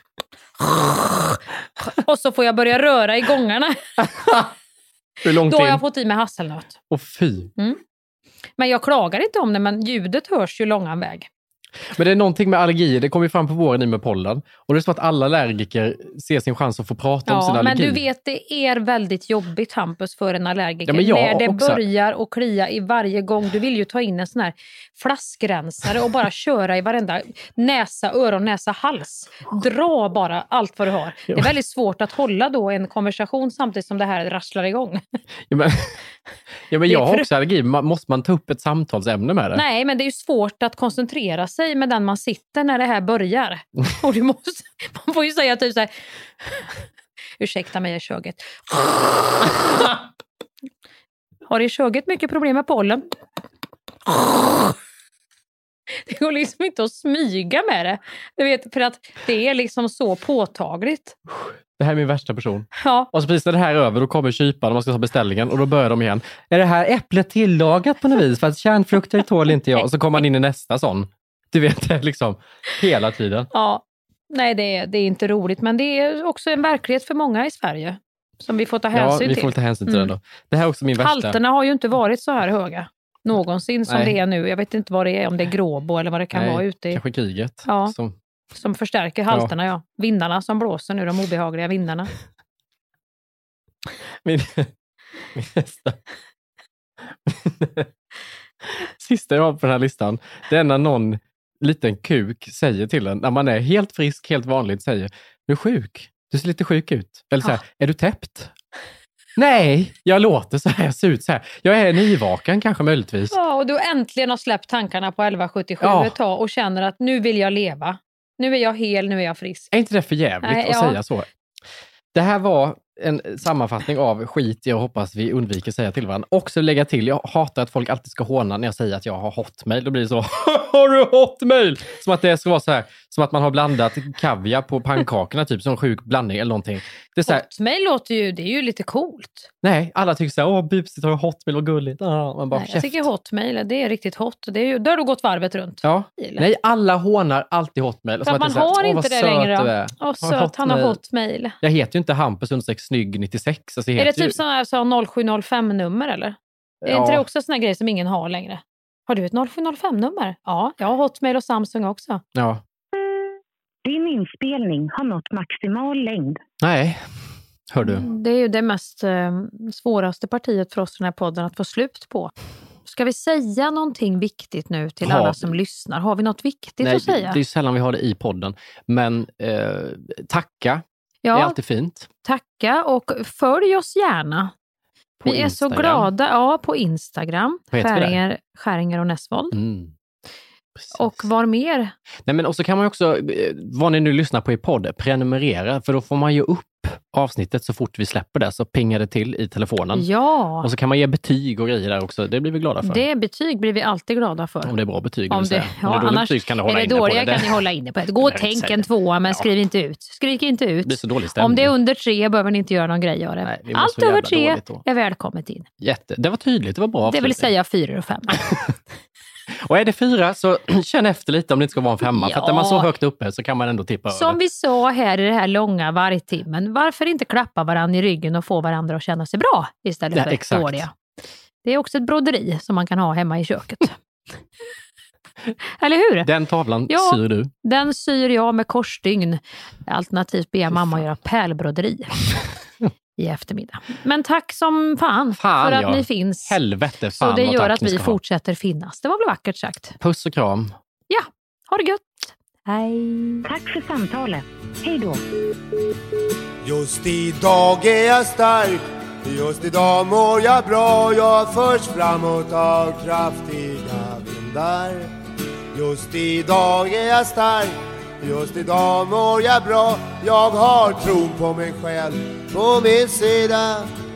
Och så får jag börja röra i gångarna. Hur långt då har jag fått i med hasselnöt. Och fy. Men jag klagar inte om det, men ljudet hörs ju långa väg. Men det är någonting med allergier. Det kommer ju fram på våren i med pollen. Och det är så att alla allergiker ser sin chans att få prata om sin allergi. Men du vet, det är väldigt jobbigt, Hampus, för en allergiker. Ja, när det också börjar och klia i varje gång. Du vill ju ta in en sån här flaskrensare och bara köra i varenda näsa, öron, näsa, hals. Dra bara allt vad du har. Det är väldigt svårt att hålla då en konversation samtidigt som det här rasslar igång. Men jag har också allergi. Måste man ta upp ett samtalsämne med det? Nej, men det är ju svårt att koncentrera sig med den man sitter när det här börjar. Och man får ju säga typ så här: ursäkta mig, i köget. Har i köget mycket problem med pollen? Det går liksom inte att smyga med det. Du vet, för att det är liksom så påtagligt. Det här är min värsta person. Ja. Och så precis när det här är över, då kommer kyparen och man ska ta beställningen och då börjar de igen. Är det här äpplet tillagat på något vis? För att kärnfrukter tål inte jag. Och så kommer man in i nästa sån. Du vet, det liksom hela tiden. Ja, nej det är inte roligt. Men det är också en verklighet för många i Sverige. Som vi får ta hänsyn till. Ja, vi får ta hänsyn till det då. Det här är också min värsta. Halterna har ju inte varit så här höga någonsin som det är nu. Jag vet inte vad det är, om det är gråbo eller vad det kan vara ute i. Kanske kriget. Ja. Som förstärker halterna, ja. Vindarna som blåser nu, de obehagliga vindarna. Min nästa. Sista jag har på den här listan, det är när någon liten kuk säger till en, när man är helt frisk, helt vanligt, säger: du är sjuk, du ser lite sjuk ut. Eller så här, är du täppt? Nej, jag låter så här, jag ser ut så här. Jag är nyvaken kanske möjligtvis. Ja, och du äntligen har släppt tankarna på 1177 ett tag och känner att nu vill jag leva. Nu är jag hel, nu är jag frisk. Är inte det för jävligt att säga så? Det här var en sammanfattning av skit jag hoppas vi undviker säga till varandra. Också lägga till, jag hatar att folk alltid ska håna när jag säger att jag har hotmail. Då blir det så, har du hotmail? Som att det ska vara så här, som att man har blandat kaviar på pannkakorna, typ som en sjuk blandning eller någonting. Det är så här, hotmail låter ju, det är ju lite coolt. Nej, alla tycker så här, busigt, har hotmail och gulligt. Man bara, nej, jag tycker hotmail, det är riktigt hot. Det är ju, då har du gått varvet runt. Ja. Nej, alla hånar alltid hotmail. För att man har inte det längre. Åh, söt, han har hotmail. Jag heter ju inte Hampus snygg 96. Alltså är det typ sån här 0705-nummer eller? Är inte det också sån här grej som ingen har längre? Har du ett 0705-nummer? Ja, jag har hotmail och Samsung också. Ja. Din inspelning har nått maximal längd. Nej, hör du. Det är ju det mest svåraste partiet för oss i den här podden att få slut på. Ska vi säga någonting viktigt nu till alla som lyssnar? Har vi något viktigt att säga? Det är sällan vi har det i podden. Men tacka. Ja, det är alltid fint. Tacka och följ oss gärna. På vi Instagram. Är så glada. På Instagram. Skäringer och Näsvold. Och var mer? Nej, men också kan man också, vad ni nu lyssnar på i podd, prenumerera. För då får man ju upp avsnittet så fort vi släpper det, så pingar det till i telefonen. Ja. Och så kan man ge betyg och grejer där också. Det blir vi glada för. Det betyg blir vi alltid glada för. Om det är bra betyg. Om det, annars betyg kan du hålla inne på det. Är det dåliga kan ni hålla inne på det. Gå och tänk en 2, men skriv inte ut. Skrik inte ut. Det blir så dålig stämning. Om det är under 3 behöver ni inte göra någon grej av det. Nej, allt över 3 är välkommet in. Det var tydligt, det var bra. Det vill säga 4 och 5. Och är det 4 så känn efter lite om det inte ska vara en 5. För att är man så högt uppe så kan man ändå tippa över. Som vi sa här i det här långa vargtimmen, varför inte klappa varandra i ryggen och få varandra att känna sig bra istället för dåliga? Det är också ett broderi som man kan ha hemma i köket. Eller hur? Den tavlan syr du? Den syr jag med korsstygn. Alternativt ber jag mamma göra pärlbroderi i eftermiddag. Men tack som fan för att ni finns. Helvete fan. Så det gör att vi fortsätter finnas. Det var väl vackert sagt. Puss och kram. Ja, ha det gött. Hej. Tack för samtalet. Hej då. Just idag är jag stark. Just idag mår jag bra. Jag förs framåt av kraftiga vindar. Just idag är jag stark. Just idag mår jag bra. Jag har tron på mig själv på min sida.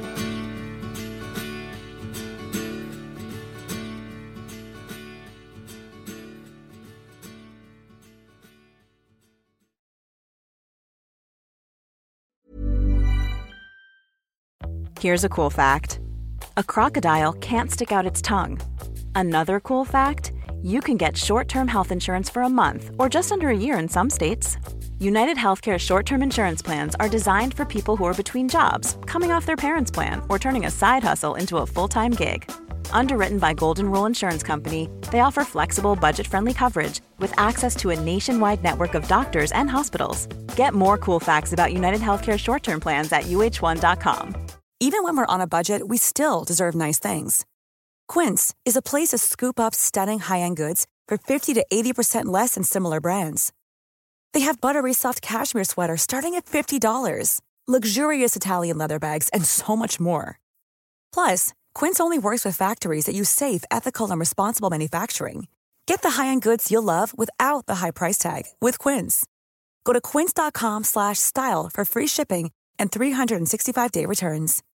Here's a cool fact. A crocodile can't stick out its tongue. Another cool fact, you can get short-term health insurance for a month or just under a year in some states. United Healthcare short-term insurance plans are designed for people who are between jobs, coming off their parents' plan, or turning a side hustle into a full-time gig. Underwritten by Golden Rule Insurance Company, they offer flexible, budget-friendly coverage with access to a nationwide network of doctors and hospitals. Get more cool facts about United Healthcare short-term plans at uh1.com. Even when we're on a budget, we still deserve nice things. Quince is a place to scoop up stunning high-end goods for 50 to 80% less than similar brands. They have buttery soft cashmere sweaters starting at $50, luxurious Italian leather bags, and so much more. Plus, Quince only works with factories that use safe, ethical, and responsible manufacturing. Get the high-end goods you'll love without the high price tag with Quince. Go to quince.com/style for free shipping and 365-day returns.